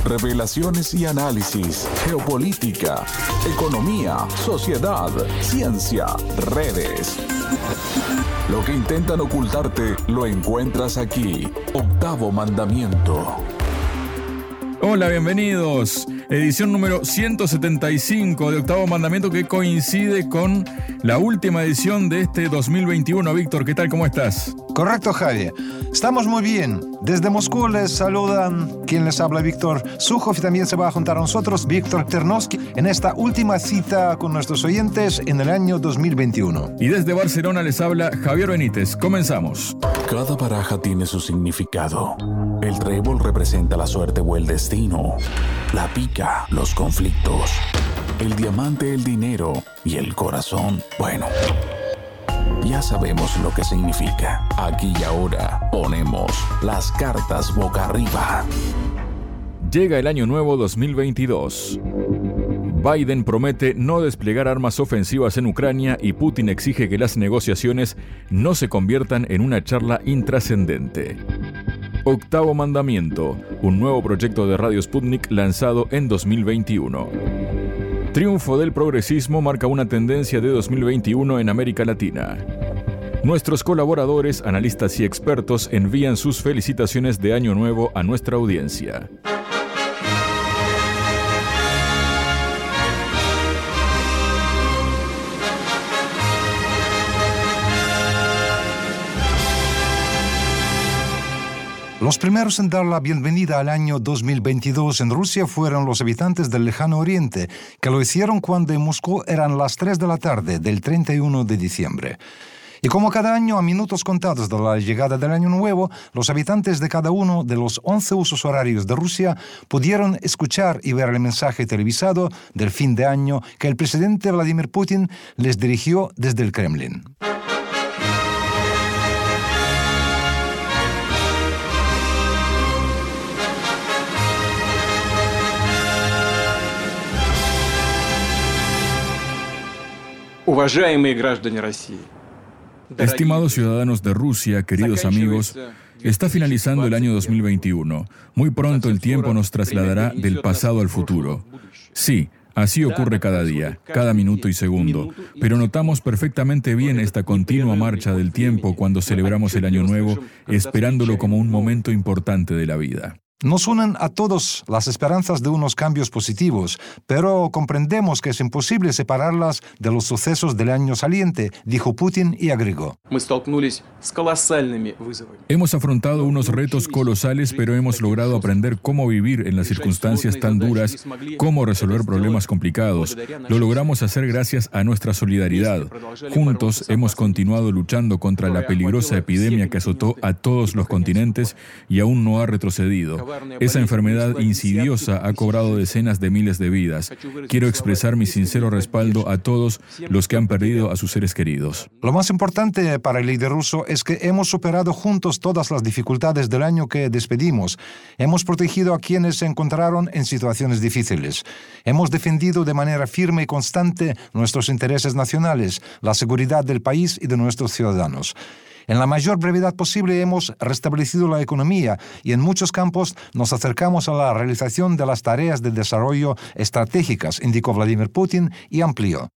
Revelaciones y análisis, geopolítica, economía, sociedad, ciencia, redes. Lo que intentan ocultarte lo encuentras aquí. Octavo Mandamiento. Hola, bienvenidos. Edición número 175 de Octavo Mandamiento, que coincide con la última edición de este 2021. Víctor, ¿qué tal? ¿Cómo estás? Correcto, Javi. Estamos muy bien. Desde Moscú les saludan quien les habla, Víctor Sukhov, y también se va a juntar a nosotros Víctor Ternovsky en esta última cita con nuestros oyentes en el año 2021. Y desde Barcelona les habla Javier Benítez. Comenzamos. Cada baraja tiene su significado. El trébol representa la suerte o el destino. La pica, los conflictos. El diamante, el dinero. Y el corazón, bueno, ya sabemos lo que significa. Aquí y ahora ponemos las cartas boca arriba. Llega el año nuevo 2022. Biden promete no desplegar armas ofensivas en Ucrania y Putin exige que las negociaciones no se conviertan en una charla intrascendente. Octavo Mandamiento, un nuevo proyecto de Radio Sputnik lanzado en 2021. Triunfo del progresismo marca una tendencia de 2021 en América Latina. Nuestros colaboradores, analistas y expertos envían sus felicitaciones de Año Nuevo a nuestra audiencia. Los primeros en dar la bienvenida al año 2022 en Rusia fueron los habitantes del lejano oriente, que lo hicieron cuando en Moscú eran las 3 de la tarde del 31 de diciembre. Y como cada año, a minutos contados de la llegada del Año Nuevo, los habitantes de cada uno de los 11 usos horarios de Rusia pudieron escuchar y ver el mensaje televisado del fin de año que el presidente Vladimir Putin les dirigió desde el Kremlin. Estimados ciudadanos de Rusia, queridos amigos, está finalizando el año 2021. Muy pronto el tiempo nos trasladará del pasado al futuro. Sí, así ocurre cada día, cada minuto y segundo, pero notamos perfectamente bien esta continua marcha del tiempo cuando celebramos el Año Nuevo, esperándolo como un momento importante de la vida. Nos unen a todos las esperanzas de unos cambios positivos, pero comprendemos que es imposible separarlas de los sucesos del año saliente, dijo Putin y agregó. Hemos afrontado unos retos colosales, pero hemos logrado aprender cómo vivir en las circunstancias tan duras, cómo resolver problemas complicados. Lo logramos hacer gracias a nuestra solidaridad. Juntos hemos continuado luchando contra la peligrosa epidemia que azotó a todos los continentes y aún no ha retrocedido. Esa enfermedad insidiosa ha cobrado decenas de miles de vidas. Quiero expresar mi sincero respaldo a todos los que han perdido a sus seres queridos. Lo más importante para el líder ruso es que hemos superado juntos todas las dificultades del año que despedimos. Hemos protegido a quienes se encontraron en situaciones difíciles. Hemos defendido de manera firme y constante nuestros intereses nacionales, la seguridad del país y de nuestros ciudadanos. En la mayor brevedad posible hemos restablecido la economía y en muchos campos nos acercamos a la realización de las tareas de desarrollo estratégicas, indicó Vladimir Putin y amplió.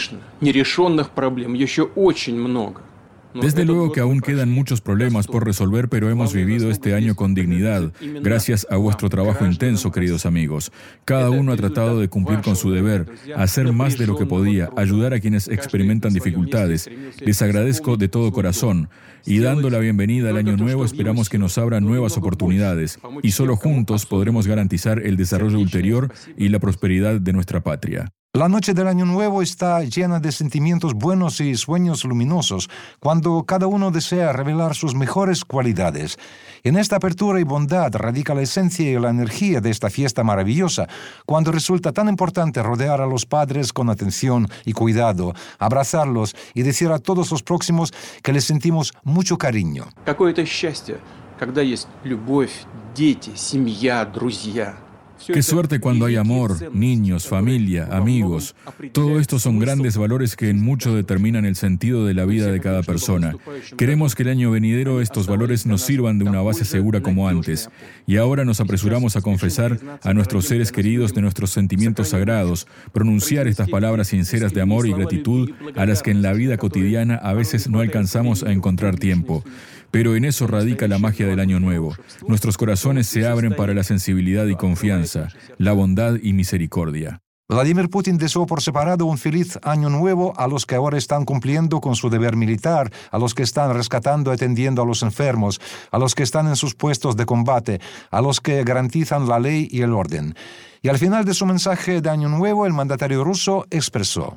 Desde luego que aún quedan muchos problemas por resolver, pero hemos vivido este año con dignidad, gracias a vuestro trabajo intenso, queridos amigos. Cada uno ha tratado de cumplir con su deber, hacer más de lo que podía, ayudar a quienes experimentan dificultades. Les agradezco de todo corazón. Y dando la bienvenida al Año Nuevo, esperamos que nos abran nuevas oportunidades, y solo juntos podremos garantizar el desarrollo ulterior y la prosperidad de nuestra patria. La noche del Año Nuevo está llena de sentimientos buenos y sueños luminosos, cuando cada uno desea revelar sus mejores cualidades. En esta apertura y bondad radica la esencia y la energía de esta fiesta maravillosa, cuando resulta tan importante rodear a los padres con atención y cuidado, abrazarlos y decir a todos los próximos que les sentimos mucho cariño. Какое-то счастье, когда есть любовь, дети, семья, друзья. Qué suerte cuando hay amor, niños, familia, amigos. Todo esto son grandes valores que en mucho determinan el sentido de la vida de cada persona. Queremos que el año venidero estos valores nos sirvan de una base segura como antes. Y ahora nos apresuramos a confesar a nuestros seres queridos de nuestros sentimientos sagrados, pronunciar estas palabras sinceras de amor y gratitud a las que en la vida cotidiana a veces no alcanzamos a encontrar tiempo. Pero en eso radica la magia del Año Nuevo. Nuestros corazones se abren para la sensibilidad y confianza, la bondad y misericordia. Vladimir Putin deseó por separado un feliz año nuevo a los que ahora están cumpliendo con su deber militar, a los que están rescatando y atendiendo a los enfermos, a los que están en sus puestos de combate, a los que garantizan la ley y el orden. Y al final de su mensaje de año nuevo, el mandatario ruso expresó: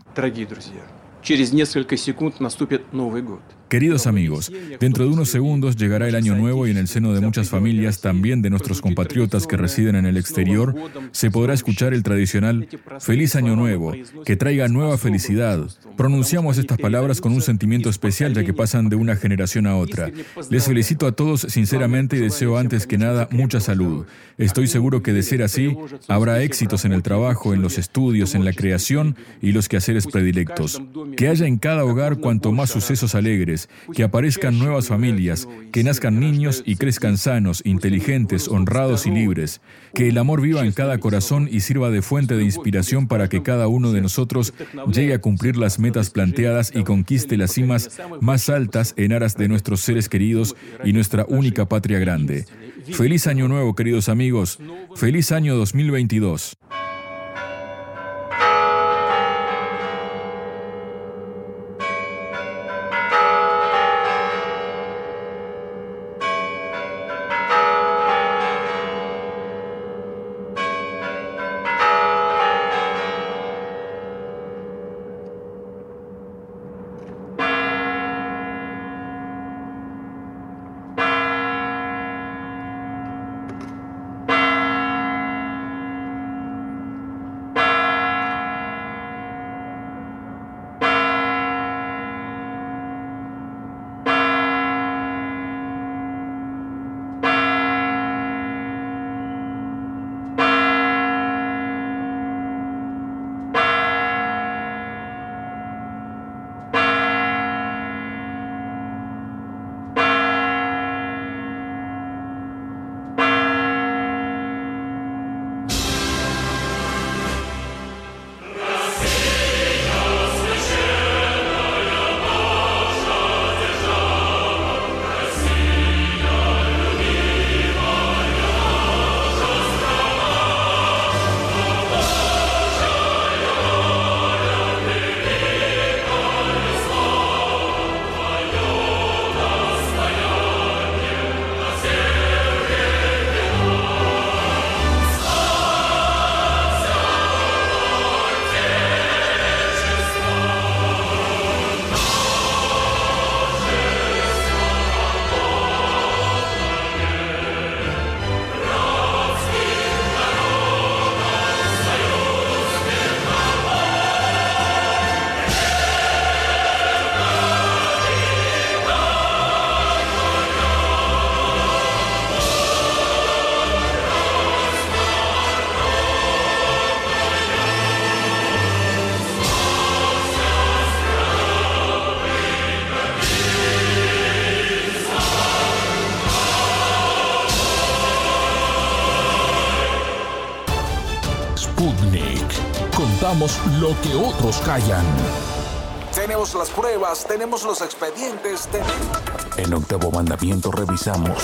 Queridos amigos, dentro de unos segundos llegará el Año Nuevo y en el seno de muchas familias, también de nuestros compatriotas que residen en el exterior, se podrá escuchar el tradicional «Feliz Año Nuevo», que traiga nueva felicidad. Pronunciamos estas palabras con un sentimiento especial ya que pasan de una generación a otra. Les felicito a todos sinceramente y deseo antes que nada mucha salud. Estoy seguro que de ser así, habrá éxitos en el trabajo, en los estudios, en la creación y los quehaceres predilectos. Que haya en cada hogar cuanto más sucesos alegres, que aparezcan nuevas familias, que nazcan niños y crezcan sanos, inteligentes, honrados y libres. Que el amor viva en cada corazón y sirva de fuente de inspiración para que cada uno de nosotros llegue a cumplir las metas planteadas y conquiste las cimas más altas en aras de nuestros seres queridos y nuestra única patria grande. Feliz Año Nuevo, queridos amigos. Feliz año 2022. Sputnik. Contamos lo que otros callan. Tenemos las pruebas, tenemos los expedientes. En Octavo Mandamiento revisamos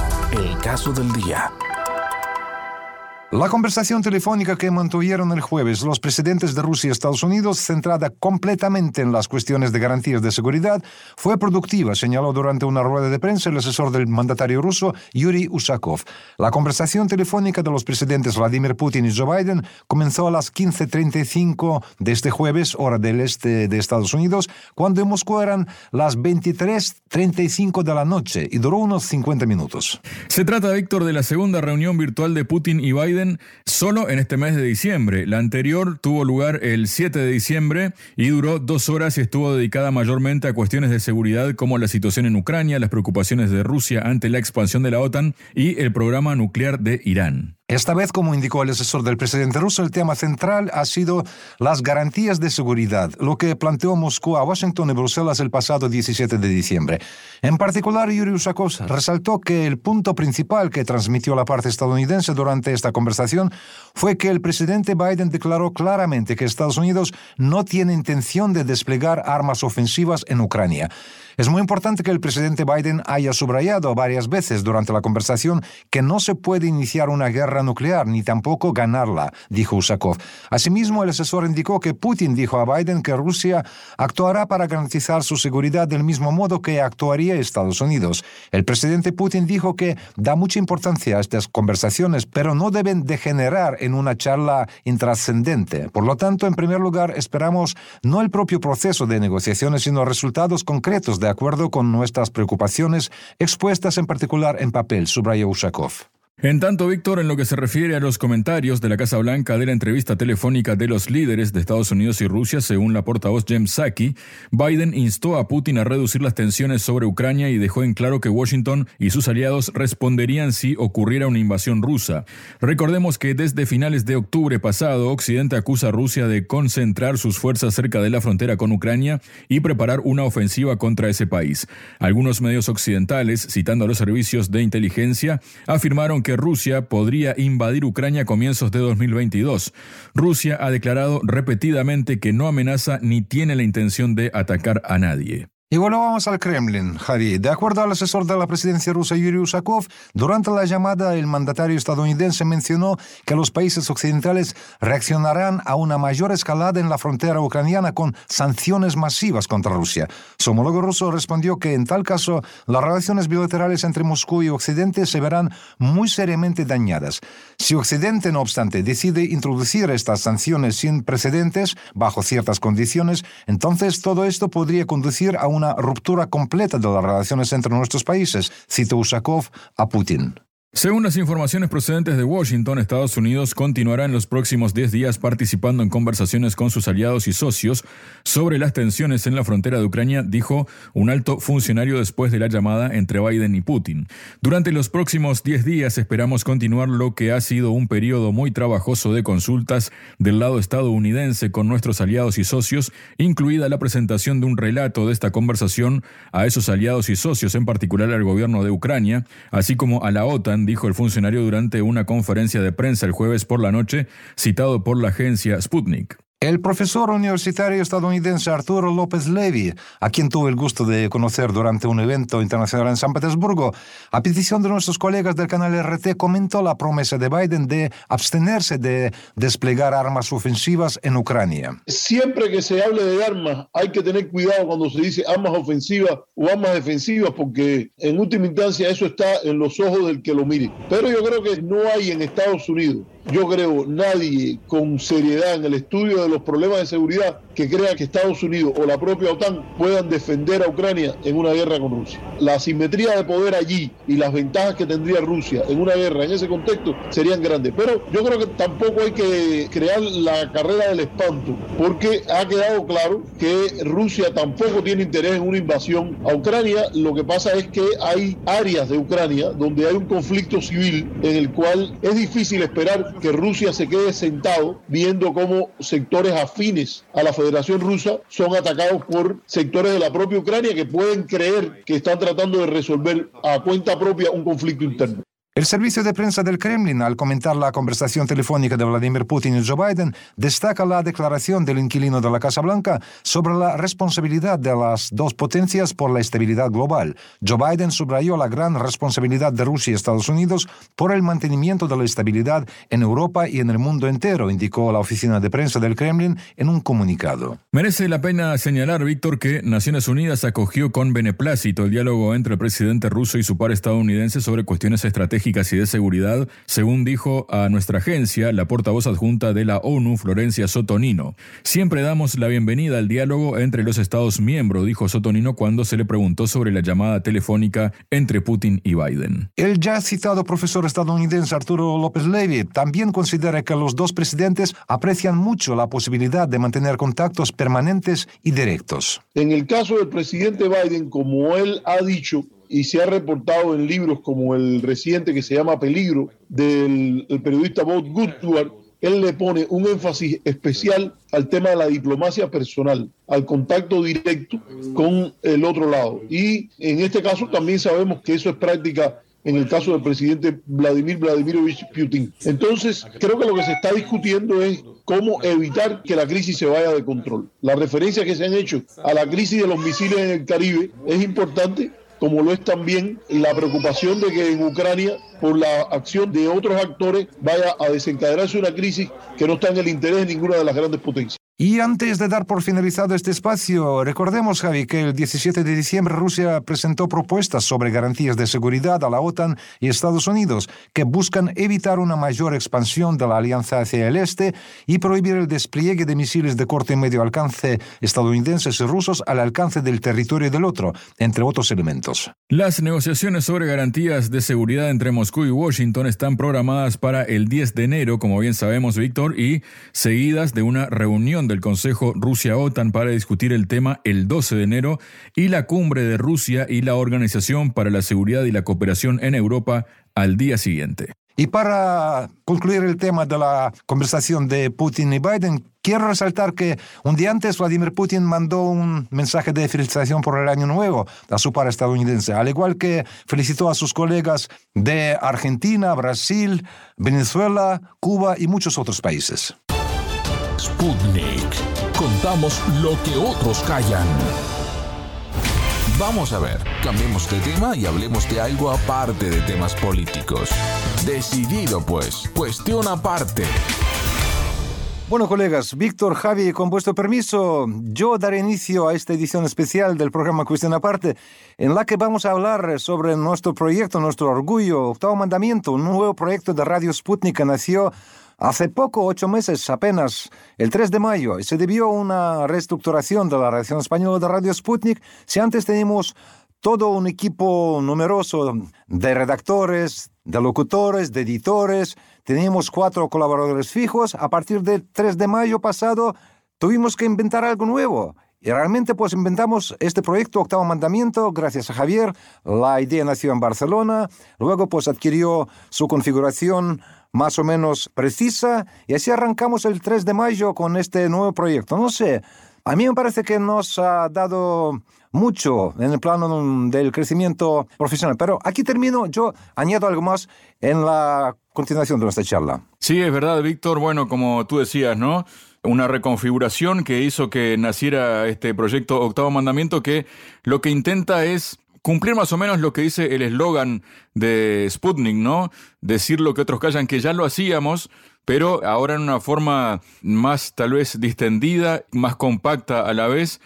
el caso del día. La conversación telefónica que mantuvieron el jueves los presidentes de Rusia y Estados Unidos, centrada completamente en las cuestiones de garantías de seguridad, fue productiva, señaló durante una rueda de prensa el asesor del mandatario ruso, Yuri Ushakov. La conversación telefónica de los presidentes Vladimir Putin y Joe Biden comenzó a las 15:35 de este jueves, hora del este de Estados Unidos, cuando en Moscú eran las 23:35 de la noche y duró unos 50 minutos. Se trata, Víctor, de la segunda reunión virtual de Putin y Biden solo en este mes de diciembre. La anterior tuvo lugar el 7 de diciembre y duró 2 horas y estuvo dedicada mayormente a cuestiones de seguridad como la situación en Ucrania, las preocupaciones de Rusia ante la expansión de la OTAN y el programa nuclear de Irán. Esta vez, como indicó el asesor del presidente ruso, el tema central ha sido las garantías de seguridad, lo que planteó Moscú a Washington y Bruselas el pasado 17 de diciembre. En particular, Yuri Ushakov resaltó que el punto principal que transmitió la parte estadounidense durante esta conversación fue que el presidente Biden declaró claramente que Estados Unidos no tiene intención de desplegar armas ofensivas en Ucrania. Es muy importante que el presidente Biden haya subrayado varias veces durante la conversación que no se puede iniciar una guerra nuclear ni tampoco ganarla, dijo Ushakov. Asimismo, el asesor indicó que Putin dijo a Biden que Rusia actuará para garantizar su seguridad del mismo modo que actuaría Estados Unidos. El presidente Putin dijo que da mucha importancia a estas conversaciones, pero no deben degenerar en una charla intrascendente. Por lo tanto, en primer lugar, esperamos no el propio proceso de negociaciones, sino resultados concretos de acuerdo con nuestras preocupaciones expuestas en particular en papel, subrayó Ushakov. En tanto, Víctor, en lo que se refiere a los comentarios de la Casa Blanca de la entrevista telefónica de los líderes de Estados Unidos y Rusia, según la portavoz Jen Psaki, Biden instó a Putin a reducir las tensiones sobre Ucrania y dejó en claro que Washington y sus aliados responderían si ocurriera una invasión rusa. Recordemos que desde finales de octubre pasado, Occidente acusa a Rusia de concentrar sus fuerzas cerca de la frontera con Ucrania y preparar una ofensiva contra ese país. Algunos medios occidentales, citando a los servicios de inteligencia, afirmaron que Rusia podría invadir Ucrania a comienzos de 2022. Rusia ha declarado repetidamente que no amenaza ni tiene la intención de atacar a nadie. Y volvamos al Kremlin, Javi. De acuerdo al asesor de la presidencia rusa Yuri Ushakov, durante la llamada el mandatario estadounidense mencionó que los países occidentales reaccionarán a una mayor escalada en la frontera ucraniana con sanciones masivas contra Rusia. Su homólogo ruso respondió que en tal caso las relaciones bilaterales entre Moscú y Occidente se verán muy seriamente dañadas. Si Occidente, no obstante, decide introducir estas sanciones sin precedentes, bajo ciertas condiciones, entonces todo esto podría conducir a una ruptura completa de las relaciones entre nuestros países, citó Ushakov a Putin. Según las informaciones procedentes de Washington, Estados Unidos continuará en los próximos 10 días participando en conversaciones con sus aliados y socios sobre las tensiones en la frontera de Ucrania, dijo un alto funcionario después de la llamada entre Biden y Putin. Durante los próximos 10 días esperamos continuar lo que ha sido un periodo muy trabajoso de consultas del lado estadounidense con nuestros aliados y socios, incluida la presentación de un relato de esta conversación a esos aliados y socios, en particular al gobierno de Ucrania, así como a la OTAN, dijo el funcionario durante una conferencia de prensa el jueves por la noche, citado por la agencia Sputnik. El profesor universitario estadounidense Arturo López Levy, a quien tuve el gusto de conocer durante un evento internacional en San Petersburgo, a petición de nuestros colegas del canal RT, comentó la promesa de Biden de abstenerse de desplegar armas ofensivas en Ucrania. Siempre que se hable de armas, hay que tener cuidado cuando se dice armas ofensivas o armas defensivas, porque en última instancia eso está en los ojos del que lo mire. Pero yo creo que no hay en Estados Unidos, nadie con seriedad en el estudio de los problemas de seguridad que crea que Estados Unidos o la propia OTAN puedan defender a Ucrania en una guerra con Rusia. La asimetría de poder allí y las ventajas que tendría Rusia en una guerra en ese contexto serían grandes. Pero yo creo que tampoco hay que crear la carrera del espanto, porque ha quedado claro que Rusia tampoco tiene interés en una invasión a Ucrania. Lo que pasa es que hay áreas de Ucrania donde hay un conflicto civil en el cual es difícil esperar que Rusia se quede sentado viendo cómo sectores afines a la Federación Rusa son atacados por sectores de la propia Ucrania que pueden creer que están tratando de resolver a cuenta propia un conflicto interno. El servicio de prensa del Kremlin, al comentar la conversación telefónica de Vladimir Putin y Joe Biden, destaca la declaración del inquilino de la Casa Blanca sobre la responsabilidad de las dos potencias por la estabilidad global. Joe Biden subrayó la gran responsabilidad de Rusia y Estados Unidos por el mantenimiento de la estabilidad en Europa y en el mundo entero, indicó la oficina de prensa del Kremlin en un comunicado. Merece la pena señalar, Víctor, que Naciones Unidas acogió con beneplácito el diálogo entre el presidente ruso y su par estadounidense sobre cuestiones estratégicas y de seguridad, según dijo a nuestra agencia la portavoz adjunta de la ONU, Florencia Sotonino. Siempre damos la bienvenida al diálogo entre los Estados miembros, dijo Sotonino cuando se le preguntó sobre la llamada telefónica entre Putin y Biden. El ya citado profesor estadounidense Arturo López Levy también considera que los dos presidentes aprecian mucho la posibilidad de mantener contactos permanentes y directos. En el caso del presidente Biden, como él ha dicho, y se ha reportado en libros como el reciente que se llama Peligro, del periodista Bob Woodward. Él le pone un énfasis especial al tema de la diplomacia personal, al contacto directo con el otro lado. Y en este caso también sabemos que eso es práctica en el caso del presidente Vladimir Vladimirovich Putin. Entonces, creo que lo que se está discutiendo es cómo evitar que la crisis se vaya de control. Las referencias que se han hecho a la crisis de los misiles en el Caribe es importante, como lo es también la preocupación de que en Ucrania, por la acción de otros actores, vaya a desencadenarse una crisis que no está en el interés de ninguna de las grandes potencias. Y antes de dar por finalizado este espacio, recordemos, Javi, que el 17 de diciembre Rusia presentó propuestas sobre garantías de seguridad a la OTAN y Estados Unidos que buscan evitar una mayor expansión de la alianza hacia el este y prohibir el despliegue de misiles de corto y medio alcance estadounidenses y rusos al alcance del territorio del otro, entre otros elementos. Las negociaciones sobre garantías de seguridad entre Moscú y Washington están programadas para el 10 de enero, como bien sabemos, Víctor, y seguidas de una reunión del Consejo Rusia-OTAN para discutir el tema el 12 de enero y la cumbre de Rusia y la Organización para la Seguridad y la Cooperación en Europa al día siguiente. Y para concluir el tema de la conversación de Putin y Biden, quiero resaltar que un día antes Vladimir Putin mandó un mensaje de felicitación por el Año Nuevo a su par estadounidense, al igual que felicitó a sus colegas de Argentina, Brasil, Venezuela, Cuba y muchos otros países. Sputnik. Contamos lo que otros callan. Vamos a ver, cambiemos de tema y hablemos de algo aparte de temas políticos. Decidido pues, cuestión aparte. Bueno, colegas, Víctor, Javi, con vuestro permiso, yo daré inicio a esta edición especial del programa Cuestión Aparte, en la que vamos a hablar sobre nuestro proyecto, nuestro orgullo, Octavo Mandamiento, un nuevo proyecto de Radio Sputnik que nació hace poco, 8 meses apenas, el 3 de mayo, y se debió a una reestructuración de la redacción española de Radio Sputnik. Si antes teníamos todo un equipo numeroso de redactores, de locutores, de editores, teníamos 4 colaboradores fijos, a partir del 3 de mayo pasado tuvimos que inventar algo nuevo. Y realmente pues inventamos este proyecto Octavo Mandamiento gracias a Javier. La idea nació en Barcelona, luego pues adquirió su configuración más o menos precisa, y así arrancamos el 3 de mayo con este nuevo proyecto. No sé, a mí me parece que nos ha dado mucho en el plano del crecimiento profesional, pero aquí termino, yo añado algo más en la continuación de nuestra charla. Sí, es verdad, Víctor, bueno, como tú decías, ¿no? Una reconfiguración que hizo que naciera este proyecto Octavo Mandamiento, que lo que intenta es cumplir más o menos lo que dice el eslogan de Sputnik, ¿no? Decir lo que otros callan, que ya lo hacíamos, pero ahora en una forma más tal vez distendida, más compacta a la vez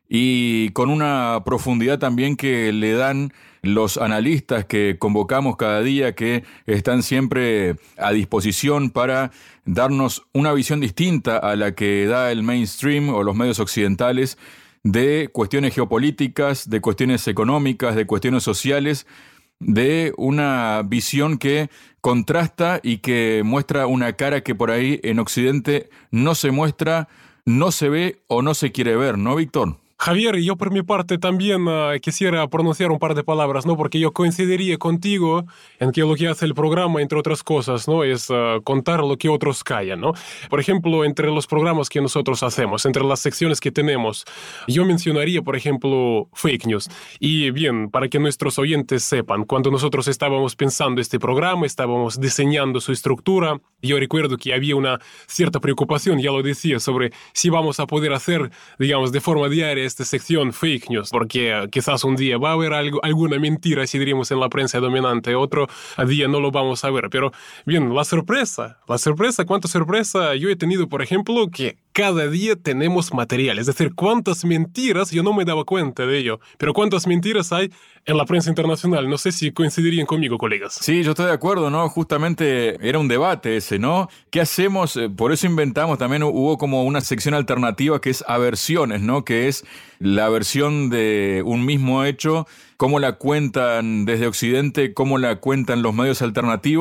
y con una profundidad también que le dan los analistas que convocamos cada día, que están siempre a disposición para darnos una visión distinta a la que da el mainstream o los medios occidentales, de cuestiones geopolíticas, de cuestiones económicas, de cuestiones sociales, de una visión que contrasta y que muestra una cara que por ahí en Occidente no se muestra, no se ve o no se quiere ver, ¿no, Víctor? Javier, yo por mi parte también quisiera pronunciar un par de palabras, ¿no? Porque yo coincidiría contigo en que lo que hace el programa, entre otras cosas, ¿no? Es contar lo que otros callan, ¿no? Por ejemplo, entre los programas que nosotros hacemos, entre las secciones que tenemos, yo mencionaría, por ejemplo, fake news. Y bien, para que nuestros oyentes sepan, cuando nosotros estábamos pensando este programa, estábamos diseñando su estructura, yo recuerdo que había una cierta preocupación, ya lo decía, sobre si vamos a poder hacer, digamos, de forma diaria esta sección fake news, porque quizás un día va a haber alguna mentira, si diríamos en la prensa dominante, otro día no lo vamos a ver. Pero bien, la sorpresa, cuánta sorpresa yo he tenido, por ejemplo, que cada día tenemos material, es decir, cuántas mentiras, yo no me daba cuenta de ello, pero cuántas mentiras hay en la prensa internacional. No sé si coincidirían conmigo, colegas. Sí, yo estoy de acuerdo, ¿no? Justamente era un debate ese, ¿no? ¿Qué hacemos? Por eso inventamos, también hubo como una sección alternativa que es aversiones, ¿no? Que es la versión de un mismo hecho, cómo la cuentan desde Occidente, cómo la cuentan los medios alternativos,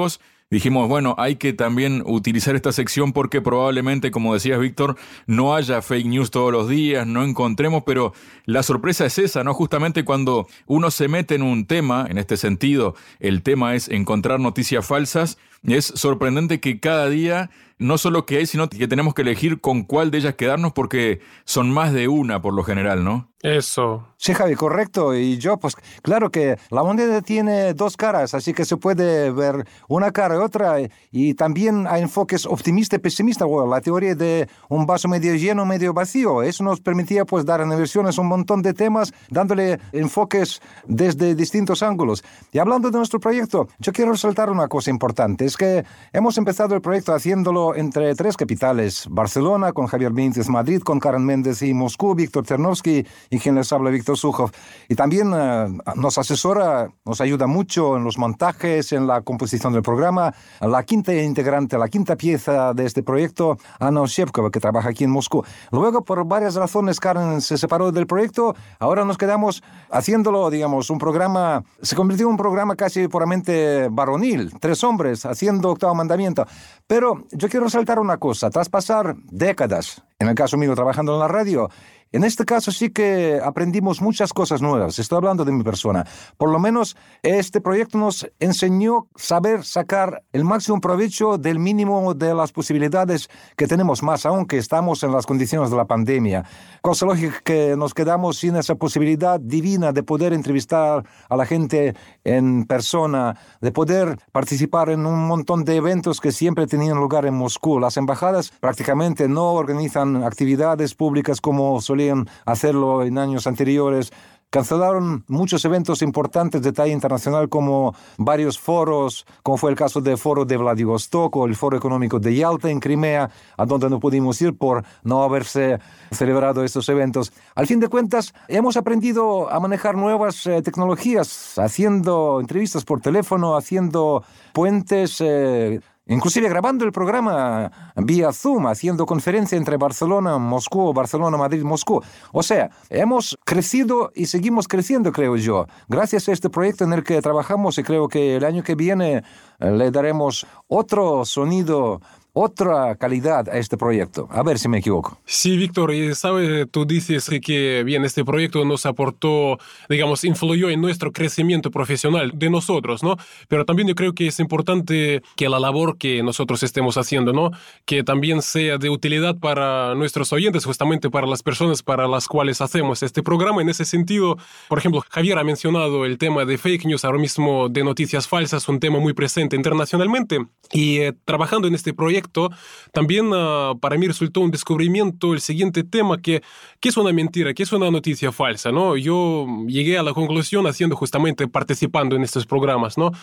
dijimos, bueno, hay que también utilizar esta sección porque probablemente, como decías, Víctor, no haya fake news todos los días, no encontremos, pero la sorpresa es esa, ¿no? Justamente cuando uno se mete en un tema, en este sentido, el tema es encontrar noticias falsas, es sorprendente que cada día no solo que hay, sino que tenemos que elegir con cuál de ellas quedarnos porque son más de una por lo general, ¿no? Eso. Sí, Javi, correcto. Y yo, pues claro que la moneda tiene dos caras, así que se puede ver una cara y otra. Y también hay enfoques optimista y pesimista. Bueno, la teoría de un vaso medio lleno, medio vacío. Eso nos permitía pues dar en versiones un montón de temas, dándole enfoques desde distintos ángulos. Y hablando de nuestro proyecto, yo quiero resaltar una cosa importante. Es que hemos empezado el proyecto haciéndolo entre 3 capitales. Barcelona, con Javier Benítez, Madrid, con Karen Méndez y Moscú, Víctor Ternovsky y quien les habla, Víctor Sukhov. Y también nos asesora, nos ayuda mucho en los montajes, en la composición del programa. La quinta integrante, la quinta pieza de este proyecto, Anna Oshepkova, que trabaja aquí en Moscú. Luego, por varias razones, Karen se separó del proyecto. Ahora nos quedamos haciéndolo, digamos, un programa, se convirtió en un programa casi puramente varonil. 3 hombres haciendo Octavo Mandamiento. Pero yo quiero resaltar una cosa. Tras pasar décadas, en el caso mío trabajando en la radio, en este caso sí que aprendimos muchas cosas nuevas. Estoy hablando de mi persona. Por lo menos este proyecto nos enseñó saber sacar el máximo provecho del mínimo de las posibilidades que tenemos, más aún que estamos en las condiciones de la pandemia. Cosa lógica que nos quedamos sin esa posibilidad divina de poder entrevistar a la gente en persona, de poder participar en un montón de eventos que siempre tenían lugar en Moscú. Las embajadas prácticamente no organizan actividades públicas como solían hacerlo en años anteriores. Cancelaron muchos eventos importantes de talla internacional como varios foros, como fue el caso del foro de Vladivostok o el foro económico de Yalta en Crimea, a donde no pudimos ir por no haberse celebrado estos eventos. Al fin de cuentas, hemos aprendido a manejar nuevas tecnologías, haciendo entrevistas por teléfono, haciendo puentes, inclusive grabando el programa vía Zoom, haciendo conferencia entre Barcelona, Moscú, Barcelona, Madrid, Moscú. O sea, hemos crecido y seguimos creciendo, creo yo, gracias a este proyecto en el que trabajamos, y creo que el año que viene le daremos otro sonido, otra calidad a este proyecto. A ver si me equivoco. Sí, Víctor, y sabes, tú dices que bien, este proyecto nos aportó, digamos, influyó en nuestro crecimiento profesional de nosotros, ¿no? Pero también yo creo que es importante que la labor que nosotros estemos haciendo, ¿no? Que también sea de utilidad para nuestros oyentes, justamente para las personas para las cuales hacemos este programa. En ese sentido, por ejemplo, Javier ha mencionado el tema de fake news, ahora mismo de noticias falsas, un tema muy presente internacionalmente. Y trabajando en este proyecto, también para mí resultó un descubrimiento el siguiente tema, que es una mentira, que es una noticia falsa, ¿no? Yo llegué a la conclusión justamente participando en estos programas, ¿no?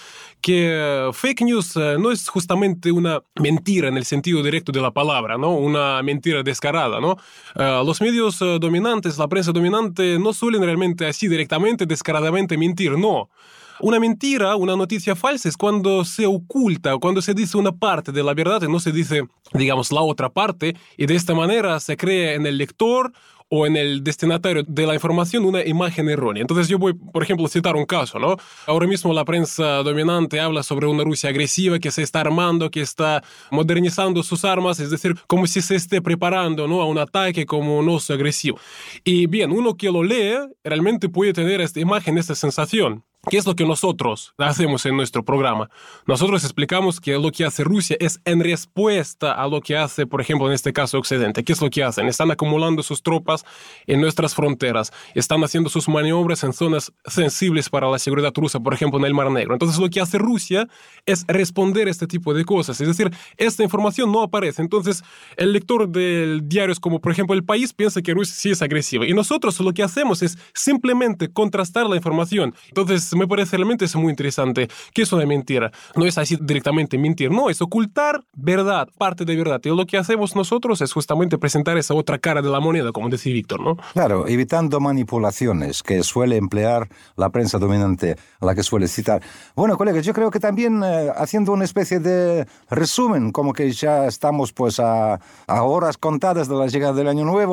Que fake news no es justamente una mentira en el sentido directo de la palabra, ¿no? Una mentira descarada, ¿no? Los medios dominantes, la prensa dominante, no suelen realmente así directamente, descaradamente mentir, no. Una mentira, una noticia falsa es cuando se oculta, cuando se dice una parte de la verdad y no se dice, digamos, la otra parte, y de esta manera se crea en el lector o en el destinatario de la información una imagen errónea. Entonces yo voy, por ejemplo, a citar un caso, ¿no? Ahora mismo la prensa dominante habla sobre una Rusia agresiva que se está armando, que está modernizando sus armas, es decir, como si se esté preparando, ¿no?, a un ataque como un oso agresivo. Y bien, uno que lo lee realmente puede tener esta imagen, esta sensación. ¿Qué es lo que nosotros hacemos en nuestro programa? Nosotros explicamos que lo que hace Rusia es en respuesta a lo que hace, por ejemplo, en este caso Occidente. ¿Qué es lo que hacen? Están acumulando sus tropas en nuestras fronteras, están haciendo sus maniobras en zonas sensibles para la seguridad rusa, por ejemplo, en el Mar Negro. Entonces, lo que hace Rusia es responder a este tipo de cosas. Es decir, esta información no aparece. Entonces, el lector de diarios como, por ejemplo, El País piensa que Rusia sí es agresiva. Y nosotros lo que hacemos es simplemente contrastar la información. Entonces, me parece realmente es muy interesante. ¿Qué es una mentira? No es así directamente mentir, no, es ocultar verdad, parte de verdad. Y lo que hacemos nosotros es justamente presentar esa otra cara de la moneda, como decía Víctor, ¿no? Claro, evitando manipulaciones que suele emplear la prensa dominante, a la que suele citar. Bueno, colegas, yo creo que también haciendo una especie de resumen, como que ya estamos pues a horas contadas de la llegada del Año Nuevo,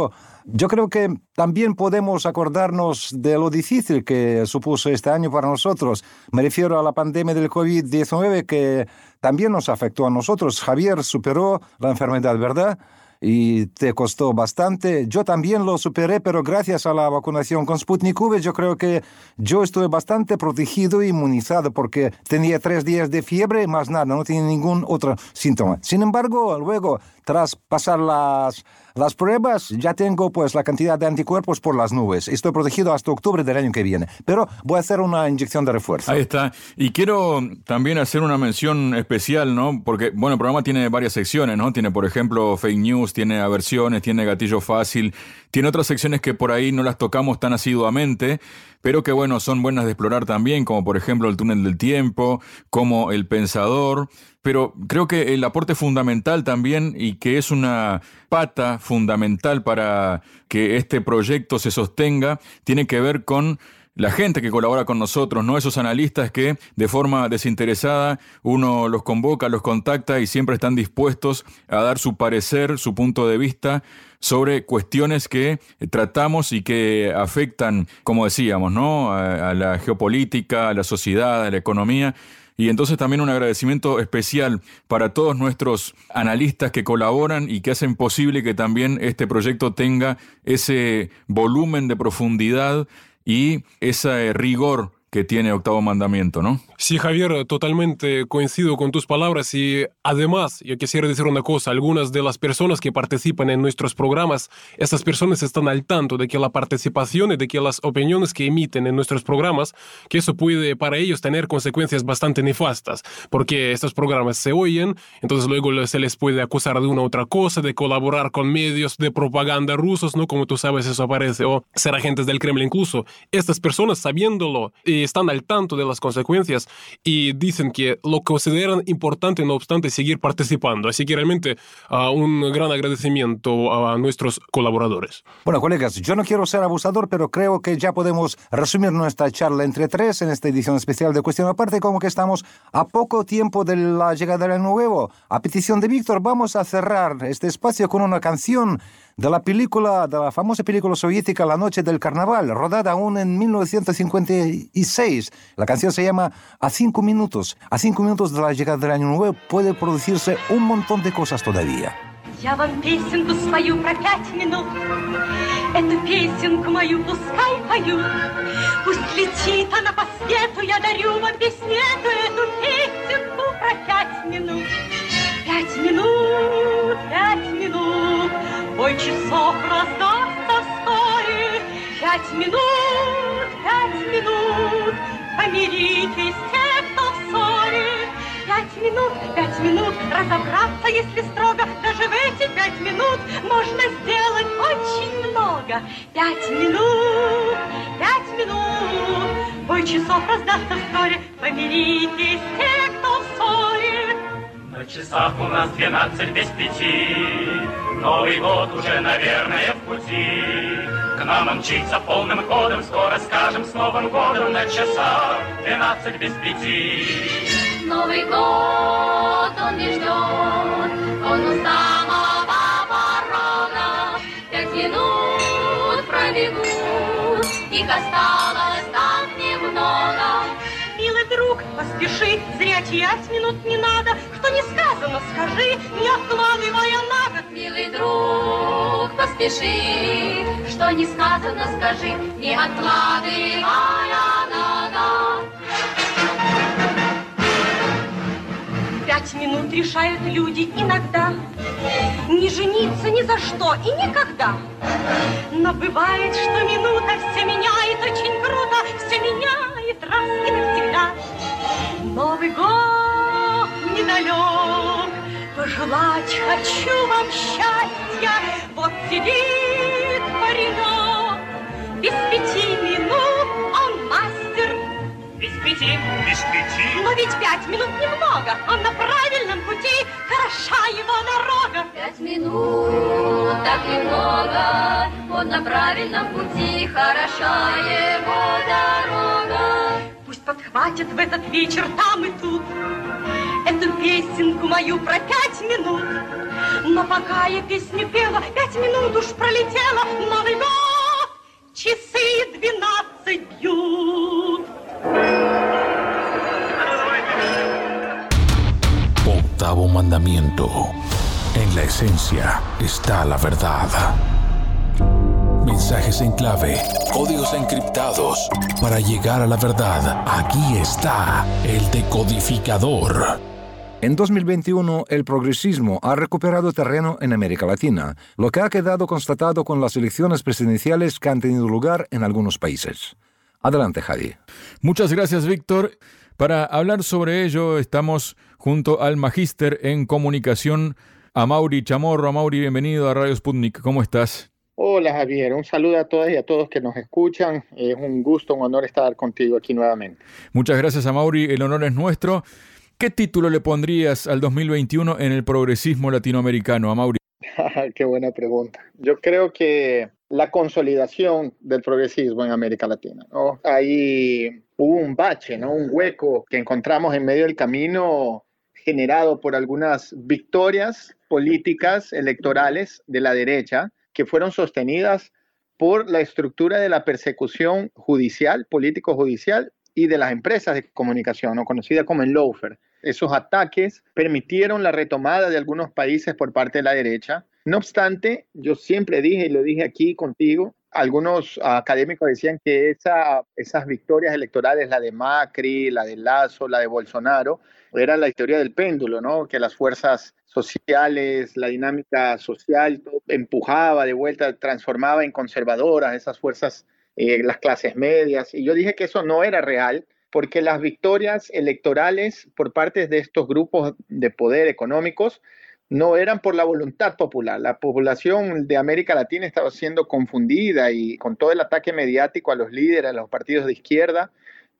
Yo creo que también podemos acordarnos de lo difícil que supuso este año para nosotros. Me refiero a la pandemia del COVID-19 que también nos afectó a nosotros. Javier superó la enfermedad, ¿verdad? Y te costó bastante. Yo también lo superé, pero gracias a la vacunación con Sputnik V, yo creo que yo estuve bastante protegido e inmunizado porque tenía 3 días de fiebre, más nada, no tenía ningún otro síntoma. Sin embargo, luego, tras pasar las pruebas, ya tengo pues la cantidad de anticuerpos por las nubes. Estoy protegido hasta octubre del año que viene, pero voy a hacer una inyección de refuerzo. Ahí está. Y quiero también hacer una mención especial, ¿no? Porque, bueno, el programa tiene varias secciones, ¿no? Tiene, por ejemplo, fake news, tiene aversiones, tiene gatillo fácil, tiene otras secciones que por ahí no las tocamos tan asiduamente, pero que, bueno, son buenas de explorar también, como por ejemplo el túnel del tiempo, como el pensador. Pero creo que el aporte fundamental también, y que es una pata fundamental para que este proyecto se sostenga, tiene que ver con la gente que colabora con nosotros, ¿no? Esos analistas que de forma desinteresada uno los convoca, los contacta y siempre están dispuestos a dar su parecer, su punto de vista sobre cuestiones que tratamos y que afectan, como decíamos, ¿no? A la geopolítica, a la sociedad, a la economía. Y entonces también un agradecimiento especial para todos nuestros analistas que colaboran y que hacen posible que también este proyecto tenga ese volumen de profundidad y ese rigor que tiene Octavo Mandamiento, ¿no? Sí, Javier, totalmente coincido con tus palabras y además yo quisiera decir una cosa, algunas de las personas que participan en nuestros programas, estas personas están al tanto de que la participación y de que las opiniones que emiten en nuestros programas, que eso puede para ellos tener consecuencias bastante nefastas, porque estos programas se oyen, entonces luego se les puede acusar de una u otra cosa, de colaborar con medios de propaganda rusos, ¿no? Como tú sabes, eso aparece, o ser agentes del Kremlin incluso. Estas personas, sabiéndolo, están al tanto de las consecuencias y dicen que lo consideran importante, no obstante, seguir participando. Así que realmente un gran agradecimiento a nuestros colaboradores. Bueno, colegas, yo no quiero ser abusador, pero creo que ya podemos resumir nuestra charla entre tres en esta edición especial de Cuestión Aparte, como que estamos a poco tiempo de la llegada del año nuevo. A petición de Víctor, vamos a cerrar este espacio con una canción de la famosa película soviética La Noche del Carnaval, rodada aún en 1956. La canción se llama A 5 minutos. A 5 minutos de la llegada del año nuevo puede producirse un montón de cosas todavía. Я вам песенку свою про 5 минут. Эту песенку мою пускай поют. Пусть летит она по свету, я дарю вам песню эту песенку про 5 минут. 5 минут, 5 минут, бой часов раздастся вскоре. 5 минут, помиритесь те, кто в ссоре. 5 минут, разобраться, если строго. Даже в эти 5 минут можно сделать очень много. 5 минут, бой часов раздастся вскоре. Помиритесь те, кто в ссоре. На часах у нас 12 без 5. Новый год уже, наверное, в пути. К нам он мчится полным ходом. Скоро скажем с Новым годом. На часах 12 без 5. Новый год он не ждет, он у самого порога. 5 минут пробегут, их осталось так немного. Милый друг, поспеши, зря 5 минут не надо. Что не сказано, скажи, не откладывая на год. Милый друг, поспеши, что не сказано, скажи, не откладывая на год. 5 минут решают люди иногда не жениться ни за что и никогда. Но бывает, что минута все меняет очень круто, все меняет раз и навсегда. Новый год недалек, пожелать хочу вам счастья. Вот сидит паренек, без 5 минут он мастер. Без 5. Без 5. Но ведь 5 минут немного, он на правильном пути, хороша его дорога. 5 минут, так немного, он на правильном пути, хороша его дорога. Пусть подхватят в этот вечер там и тут эту песенку мою про 5 минут. Но пока я песню пела, 5 минут уж пролетело. Новый год, часы 12 бьют. Octavo mandamiento. En la esencia está la verdad. Mensajes en clave, códigos encriptados. Para llegar a la verdad, aquí está el decodificador. En 2021, el progresismo ha recuperado terreno en América Latina, lo que ha quedado constatado con las elecciones presidenciales que han tenido lugar en algunos países. Adelante, Javi. Muchas gracias, Víctor. Para hablar sobre ello, estamos junto al magíster en comunicación, Amaury Chamorro. Amaury, bienvenido a Radio Sputnik. ¿Cómo estás? Hola, Javier. Un saludo a todas y a todos que nos escuchan. Es un gusto, un honor estar contigo aquí nuevamente. Muchas gracias, Amaury. El honor es nuestro. ¿Qué título le pondrías al 2021 en el progresismo latinoamericano, Amaury? Qué buena pregunta. Yo creo que la consolidación del progresismo en América Latina, ¿no? Ahí hubo un bache, ¿no? Un hueco que encontramos en medio del camino generado por algunas victorias políticas electorales de la derecha que fueron sostenidas por la estructura de la persecución judicial, político-judicial y de las empresas de comunicación, ¿no? Conocida como el lawfare. Esos ataques permitieron la retomada de algunos países por parte de la derecha. No obstante, yo siempre dije, y lo dije aquí contigo, algunos académicos decían que esas victorias electorales, la de Macri, la de Lasso, la de Bolsonaro, era la teoría del péndulo, ¿no? Que las fuerzas sociales, la dinámica social, todo empujaba de vuelta, transformaba en conservadoras esas fuerzas, las clases medias. Y yo dije que eso no era real, porque las victorias electorales por parte de estos grupos de poder económicos no eran por la voluntad popular. La población de América Latina estaba siendo confundida y con todo el ataque mediático a los líderes, a los partidos de izquierda,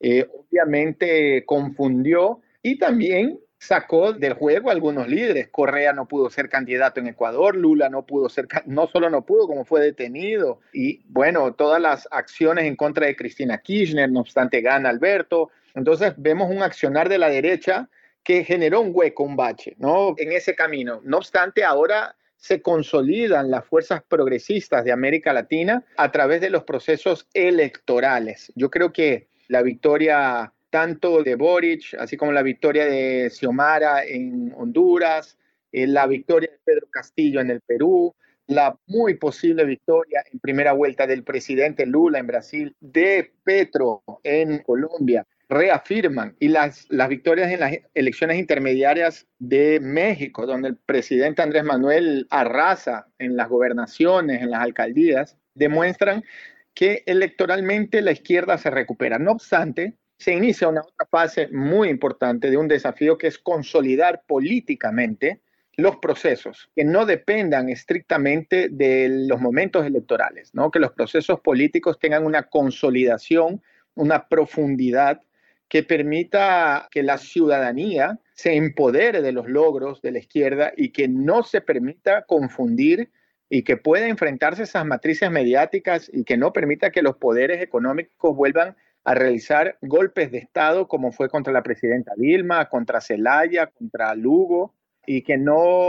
obviamente confundió y también sacó del juego a algunos líderes. Correa no pudo ser candidato en Ecuador, Lula no solo no pudo, como fue detenido. Y bueno, todas las acciones en contra de Cristina Kirchner, no obstante gana Alberto. Entonces vemos un accionar de la derecha que generó un hueco, un bache, ¿no? En ese camino. No obstante, ahora se consolidan las fuerzas progresistas de América Latina a través de los procesos electorales. Yo creo que la victoria tanto de Boric, así como la victoria de Xiomara en Honduras, la victoria de Pedro Castillo en el Perú, la muy posible victoria en primera vuelta del presidente Lula en Brasil, de Petro en Colombia, reafirman, y las victorias en las elecciones intermediarias de México, donde el presidente Andrés Manuel arrasa en las gobernaciones, en las alcaldías, demuestran que electoralmente la izquierda se recupera. No obstante, se inicia una otra fase muy importante de un desafío que es consolidar políticamente los procesos, que no dependan estrictamente de los momentos electorales, ¿no? Que los procesos políticos tengan una consolidación, una profundidad que permita que la ciudadanía se empodere de los logros de la izquierda y que no se permita confundir y que pueda enfrentarse a esas matrices mediáticas y que no permita que los poderes económicos vuelvan a realizar golpes de Estado como fue contra la presidenta Dilma, contra Zelaya, contra Lugo, y que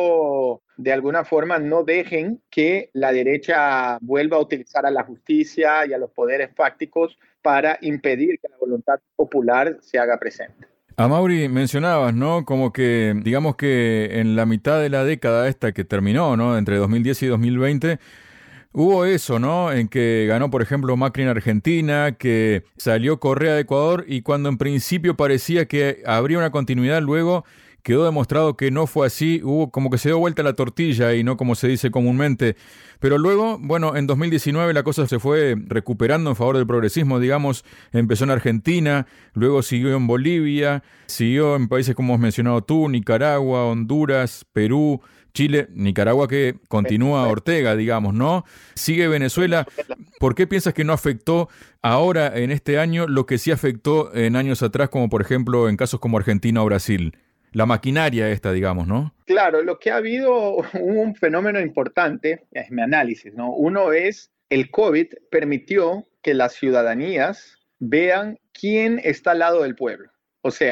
no, de alguna forma, no dejen que la derecha vuelva a utilizar a la justicia y a los poderes fácticos para impedir que la voluntad popular se haga presente. Amaury, mencionabas, ¿no? Como que, digamos que en la mitad de la década esta que terminó, ¿no? Entre 2010 y 2020, hubo eso, ¿no? En que ganó, por ejemplo, Macri en Argentina, que salió Correa de Ecuador y cuando en principio parecía que habría una continuidad, luego quedó demostrado que no fue así, hubo como que se dio vuelta la tortilla y no como se dice comúnmente. Pero luego, bueno, en 2019 la cosa se fue recuperando en favor del progresismo, digamos, empezó en Argentina, luego siguió en Bolivia, siguió en países como has mencionado tú, Nicaragua, Honduras, Perú, Chile, Nicaragua que continúa Ortega, digamos, ¿no? Sigue Venezuela. ¿Por qué piensas que no afectó ahora en este año lo que sí afectó en años atrás, como por ejemplo en casos como Argentina o Brasil? La maquinaria esta, digamos, ¿no? Claro, lo que ha habido un fenómeno importante, es mi análisis, ¿no? Uno es, el COVID permitió que las ciudadanías vean quién está al lado del pueblo. O sea,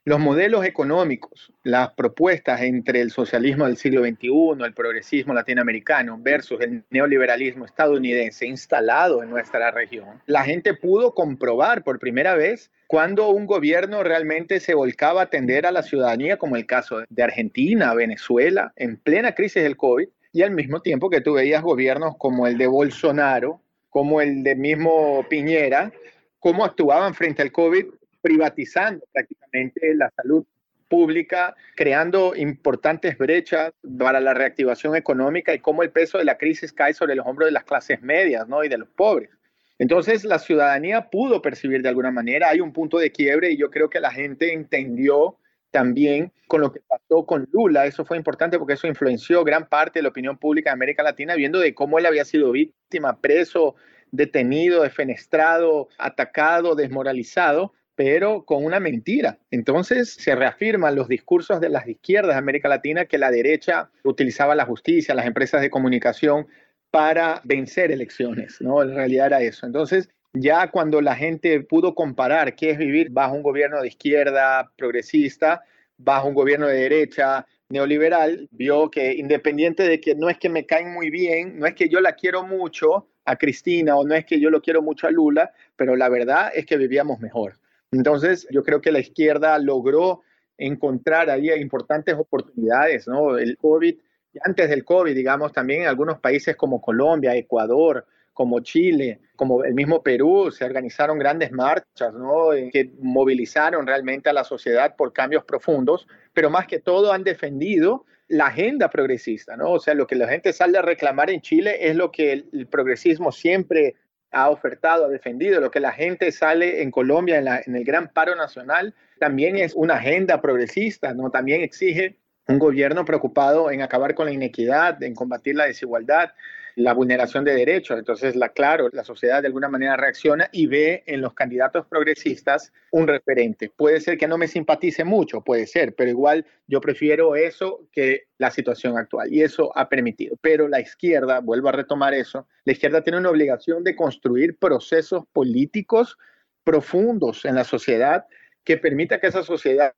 los modelos económicos, las propuestas entre el socialismo del siglo XXI, el progresismo latinoamericano versus el neoliberalismo estadounidense instalado en nuestra región, la gente pudo comprobar por primera vez cuando un gobierno realmente se volcaba a atender a la ciudadanía, como el caso de Argentina, Venezuela, en plena crisis del COVID, y al mismo tiempo que tú veías gobiernos como el de Bolsonaro, como el de mismo Piñera, cómo actuaban frente al COVID, privatizando prácticamente la salud pública, creando importantes brechas para la reactivación económica y cómo el peso de la crisis cae sobre los hombros de las clases medias, ¿no? Y de los pobres. Entonces la ciudadanía pudo percibir de alguna manera, hay un punto de quiebre y yo creo que la gente entendió también con lo que pasó con Lula. Eso fue importante porque eso influenció gran parte de la opinión pública de América Latina, viendo de cómo él había sido víctima, preso, detenido, defenestrado, atacado, desmoralizado, pero con una mentira. Entonces se reafirman los discursos de las izquierdas de América Latina que la derecha utilizaba la justicia, las empresas de comunicación para vencer elecciones, ¿no? En realidad era eso. Entonces, ya cuando la gente pudo comparar qué es vivir bajo un gobierno de izquierda progresista, bajo un gobierno de derecha neoliberal, vio que independiente de que no es que me caen muy bien, no es que yo la quiero mucho a Cristina o no es que yo lo quiero mucho a Lula, pero la verdad es que vivíamos mejor. Entonces, yo creo que la izquierda logró encontrar ahí importantes oportunidades, ¿no? El COVID, antes del COVID, digamos, también en algunos países como Colombia, Ecuador, como Chile, como el mismo Perú, se organizaron grandes marchas, ¿no? Que movilizaron realmente a la sociedad por cambios profundos, pero más que todo han defendido la agenda progresista, ¿no? O sea, lo que la gente sale a reclamar en Chile es lo que el progresismo siempre ha ofertado, ha defendido. Lo que la gente sale en Colombia en el gran paro nacional también es una agenda progresista, ¿no? También exige un gobierno preocupado en acabar con la inequidad, en combatir la desigualdad, la vulneración de derechos. Entonces, claro, la sociedad de alguna manera reacciona y ve en los candidatos progresistas un referente. Puede ser que no me simpatice mucho, puede ser, pero igual yo prefiero eso que la situación actual y eso ha permitido. Pero la izquierda, vuelvo a retomar eso, la izquierda tiene una obligación de construir procesos políticos profundos en la sociedad que permita que esa sociedad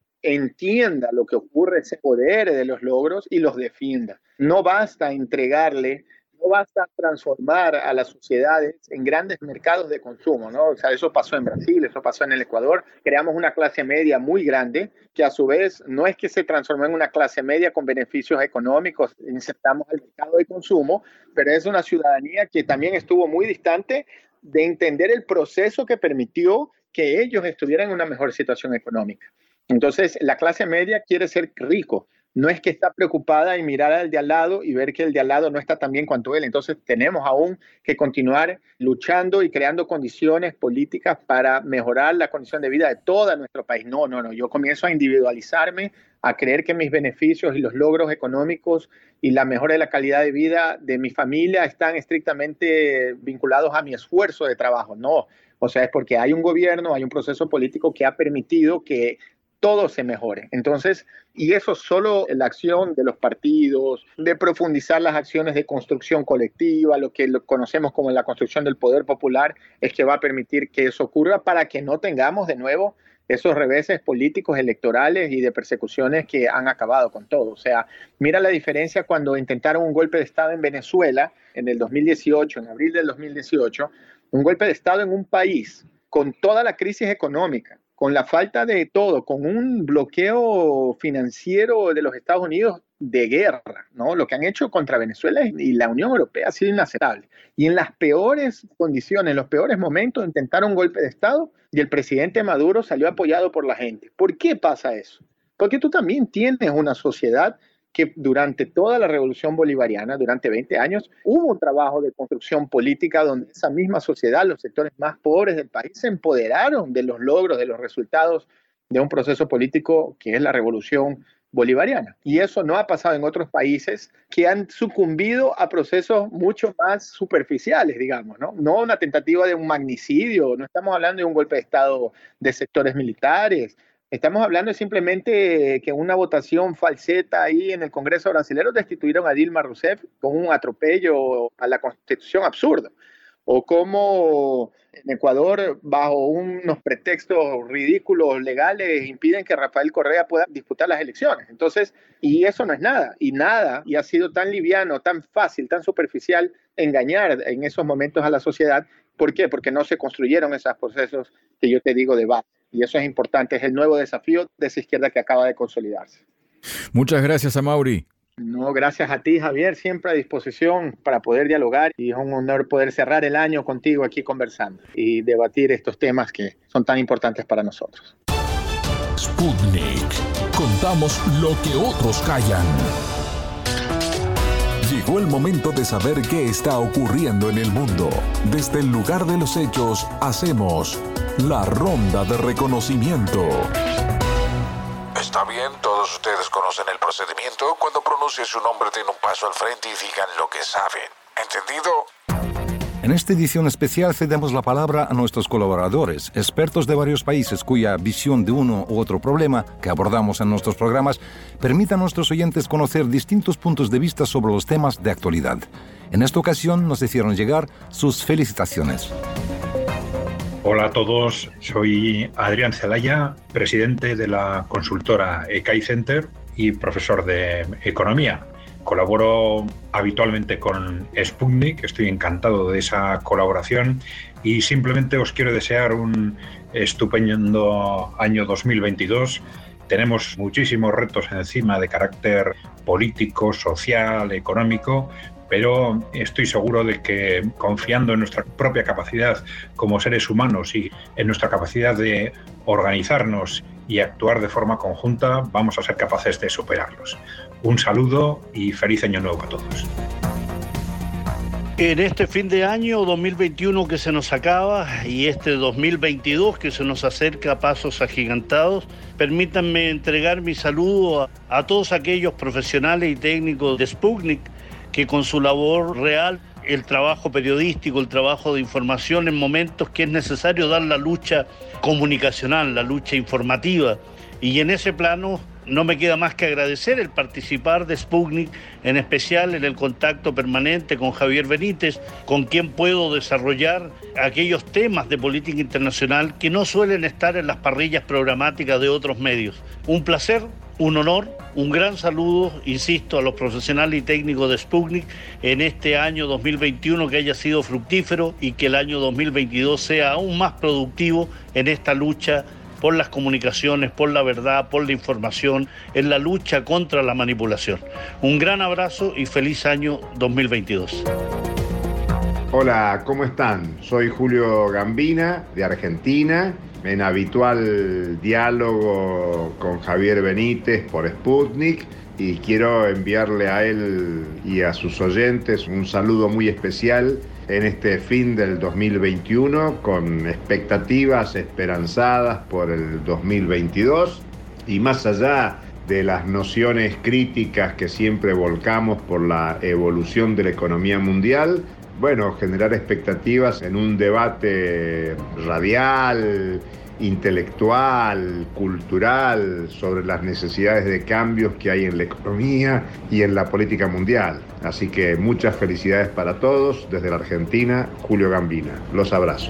entienda lo que ocurre, se apodere de los logros y los defienda. No basta entregarle, no basta transformar a las sociedades en grandes mercados de consumo, ¿no? O sea, eso pasó en Brasil, eso pasó en el Ecuador. Creamos una clase media muy grande que a su vez no es que se transformó en una clase media con beneficios económicos, insertamos al mercado de consumo, pero es una ciudadanía que también estuvo muy distante de entender el proceso que permitió que ellos estuvieran en una mejor situación económica. Entonces, la clase media quiere ser rico. No es que está preocupada en mirar al de al lado y ver que el de al lado no está tan bien cuanto él. Entonces, tenemos aún que continuar luchando y creando condiciones políticas para mejorar la condición de vida de todo nuestro país. No. Yo comienzo a individualizarme, a creer que mis beneficios y los logros económicos y la mejora de la calidad de vida de mi familia están estrictamente vinculados a mi esfuerzo de trabajo. No. O sea, es porque hay un gobierno, hay un proceso político que ha permitido que todo se mejore. Entonces, y eso solo la acción de los partidos, de profundizar las acciones de construcción colectiva, lo que conocemos como la construcción del poder popular, es que va a permitir que eso ocurra para que no tengamos de nuevo esos reveses políticos, electorales y de persecuciones que han acabado con todo. O sea, mira la diferencia cuando intentaron un golpe de Estado en Venezuela en el 2018, en abril del 2018, un golpe de Estado en un país con toda la crisis económica, con la falta de todo, con un bloqueo financiero de los Estados Unidos de guerra, ¿no? Lo que han hecho contra Venezuela y la Unión Europea ha sido inaceptable. Y en las peores condiciones, en los peores momentos, intentaron un golpe de Estado y el presidente Maduro salió apoyado por la gente. ¿Por qué pasa eso? Porque tú también tienes una sociedad que durante toda la revolución bolivariana, durante 20 años, hubo un trabajo de construcción política donde esa misma sociedad, los sectores más pobres del país, se empoderaron de los logros, de los resultados de un proceso político que es la revolución bolivariana. Y eso no ha pasado en otros países que han sucumbido a procesos mucho más superficiales, digamos, ¿no? No una tentativa de un magnicidio, no estamos hablando de un golpe de Estado de sectores militares. Estamos hablando de simplemente que una votación falseta ahí en el Congreso brasileño destituyeron a Dilma Rousseff con un atropello a la Constitución absurdo. o cómo en Ecuador, bajo unos pretextos ridículos legales, impiden que Rafael Correa pueda disputar las elecciones. Entonces, y eso no es nada, y ha sido tan liviano, tan fácil, tan superficial engañar en esos momentos a la sociedad. ¿Por qué? Porque no se construyeron esos procesos que yo te digo de base. Y eso es importante, es el nuevo desafío de esa izquierda que acaba de consolidarse. Muchas gracias, Amaury. No, gracias a ti, Javier, siempre a disposición para poder dialogar, y es un honor poder cerrar el año contigo aquí conversando y debatir estos temas que son tan importantes para nosotros. Sputnik. Contamos lo que otros callan. Llegó el momento de saber qué está ocurriendo en el mundo. Desde el lugar de los hechos, hacemos la ronda de reconocimiento. Está bien, todos ustedes conocen el procedimiento. Cuando pronuncie su nombre, den un paso al frente y digan lo que saben. ¿Entendido? En esta edición especial cedemos la palabra a nuestros colaboradores, expertos de varios países cuya visión de uno u otro problema que abordamos en nuestros programas permite a nuestros oyentes conocer distintos puntos de vista sobre los temas de actualidad. En esta ocasión nos hicieron llegar sus felicitaciones. Hola a todos, soy Adrián Zelaya, presidente de la consultora ECAI Center y profesor de Economía. Colaboro habitualmente con Sputnik, estoy encantado de esa colaboración y simplemente os quiero desear un estupendo año 2022. Tenemos muchísimos retos encima de carácter político, social, económico, pero estoy seguro de que confiando en nuestra propia capacidad como seres humanos y en nuestra capacidad de organizarnos y actuar de forma conjunta, vamos a ser capaces de superarlos. Un saludo y feliz año nuevo a todos. En este fin de año 2021 que se nos acaba y este 2022 que se nos acerca a pasos agigantados, permítanme entregar mi saludo a todos aquellos profesionales y técnicos de Sputnik que con su labor real, el trabajo periodístico, el trabajo de información en momentos que es necesario dar la lucha comunicacional, la lucha informativa. Y en ese plano no me queda más que agradecer el participar de Sputnik, en especial en el contacto permanente con Javier Benítez, con quien puedo desarrollar aquellos temas de política internacional que no suelen estar en las parrillas programáticas de otros medios. Un placer, un honor, un gran saludo, insisto, a los profesionales y técnicos de Sputnik en este año 2021 que haya sido fructífero y que el año 2022 sea aún más productivo en esta lucha por las comunicaciones, por la verdad, por la información, en la lucha contra la manipulación. Un gran abrazo y feliz año 2022. Hola, ¿cómo están? Soy Julio Gambina, de Argentina, en habitual diálogo con Javier Benítez por Sputnik, y quiero enviarle a él y a sus oyentes un saludo muy especial en este fin del 2021, con expectativas esperanzadas por el 2022, y más allá de las nociones críticas que siempre volcamos por la evolución de la economía mundial, bueno, generar expectativas en un debate radial, intelectual, cultural, sobre las necesidades de cambios que hay en la economía y en la política mundial. Así que muchas felicidades para todos. Desde la Argentina, Julio Gambina. Los abrazo.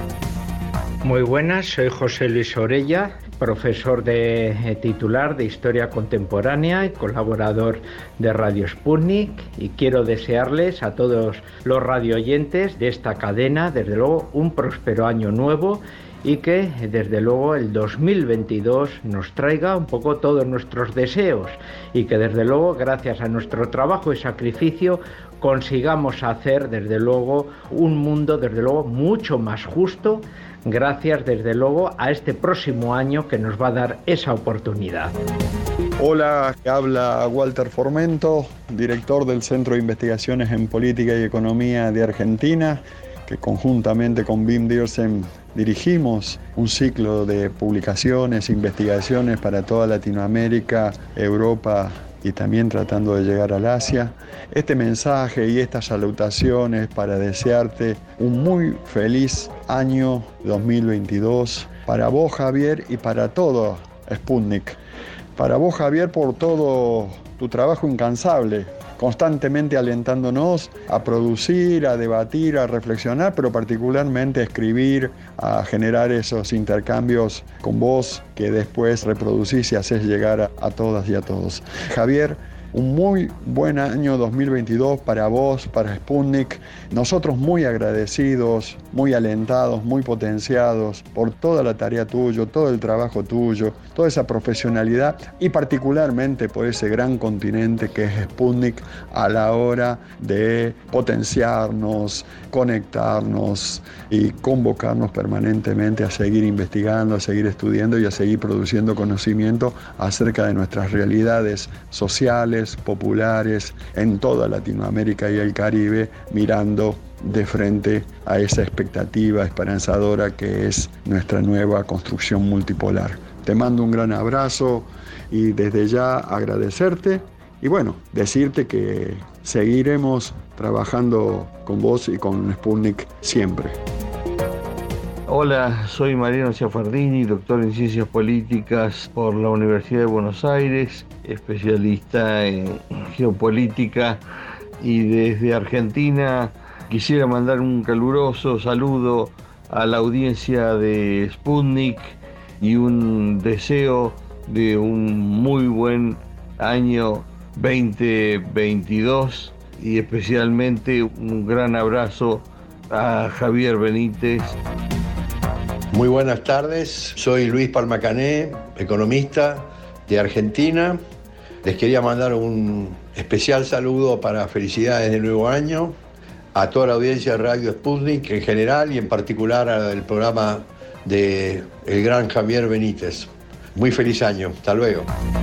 Muy buenas, soy José Luis Orella, profesor titular de Historia Contemporánea y colaborador de Radio Sputnik, y quiero desearles a todos los radioyentes de esta cadena, desde luego, un próspero año nuevo, y que desde luego el 2022 nos traiga un poco todos nuestros deseos, y que desde luego, gracias a nuestro trabajo y sacrificio, consigamos hacer desde luego un mundo desde luego mucho más justo, gracias desde luego a este próximo año que nos va a dar esa oportunidad. Hola, habla Walter Formento, director del Centro de Investigaciones en Política y Economía de Argentina, que conjuntamente con Wim Diersen dirigimos un ciclo de publicaciones, investigaciones para toda Latinoamérica, Europa y también tratando de llegar al Asia. Este mensaje y estas salutaciones para desearte un muy feliz año 2022 para vos, Javier, y para todo Sputnik. Para vos, Javier, por todo tu trabajo incansable constantemente alentándonos a producir, a debatir, a reflexionar, pero particularmente a escribir, a generar esos intercambios con vos que después reproducís y haces llegar a todas y a todos. Javier, un muy buen año 2022 para vos, para Sputnik. Nosotros muy agradecidos, muy alentados, muy potenciados por toda la tarea tuya, todo el trabajo tuyo, toda esa profesionalidad y particularmente por ese gran continente que es Sputnik a la hora de potenciarnos, conectarnos y convocarnos permanentemente a seguir investigando, a seguir estudiando y a seguir produciendo conocimiento acerca de nuestras realidades sociales, populares en toda Latinoamérica y el Caribe, mirando de frente a esa expectativa esperanzadora que es nuestra nueva construcción multipolar. Te mando un gran abrazo y desde ya agradecerte y bueno, decirte que seguiremos trabajando con vos y con Sputnik siempre. Hola, soy Mariano Ciafardini, doctor en Ciencias Políticas por la Universidad de Buenos Aires, especialista en geopolítica, y desde Argentina quisiera mandar un caluroso saludo a la audiencia de Sputnik y un deseo de un muy buen año 2022 y especialmente un gran abrazo a Javier Benítez. Muy buenas tardes, soy Luis Palmacané, economista de Argentina. Les quería mandar un especial saludo para felicidades de nuevo año a toda la audiencia de Radio Sputnik en general y en particular al programa de el gran Javier Benítez. Muy feliz año, hasta luego.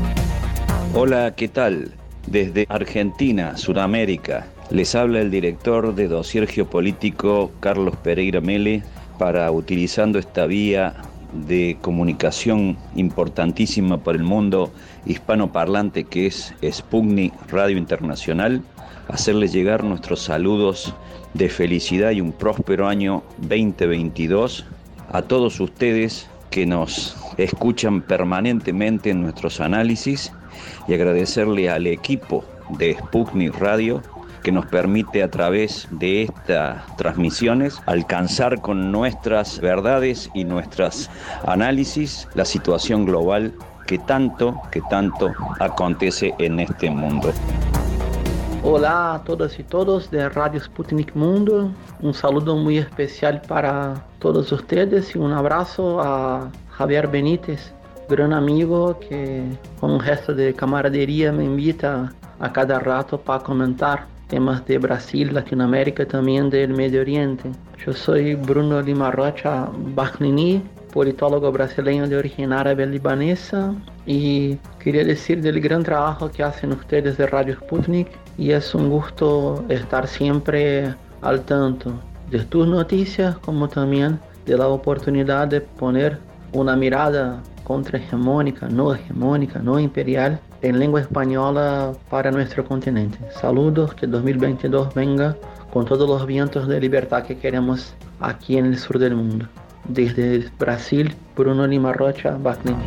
Hola, ¿qué tal? Desde Argentina, Sudamérica, les habla el director de Dossier Geopolítico, Carlos Pereira Mele, para utilizando esta vía de comunicación importantísima para el mundo hispanoparlante que es Sputnik Radio Internacional, hacerles llegar nuestros saludos de felicidad y un próspero año 2022 a todos ustedes que nos escuchan permanentemente en nuestros análisis y agradecerle al equipo de Sputnik Radio que nos permite a través de estas transmisiones alcanzar con nuestras verdades y nuestros análisis la situación global que tanto acontece en este mundo. Olá a todas y todos de Radio Sputnik Mundo, un saludo muy especial para todos ustedes y un abrazo a Javier Benítez, gran amigo que con un gesto de camaradería me invita a cada rato para comentar temas de Brasil, Latinoamérica y también del Medio Oriente. Yo soy Bruno Lima Rocha Baclini, politólogo brasileño de origen árabe libanesa, y quería decir del gran trabajo que hacen ustedes de Radio Sputnik, y es un gusto estar siempre al tanto de tus noticias como también de la oportunidad de poner una mirada contrahegemónica, no imperial, en lengua española para nuestro continente. Saludos, que 2022 venga con todos los vientos de libertad que queremos aquí en el sur del mundo. Desde Brasil, Bruno Lima Rocha, Baclini.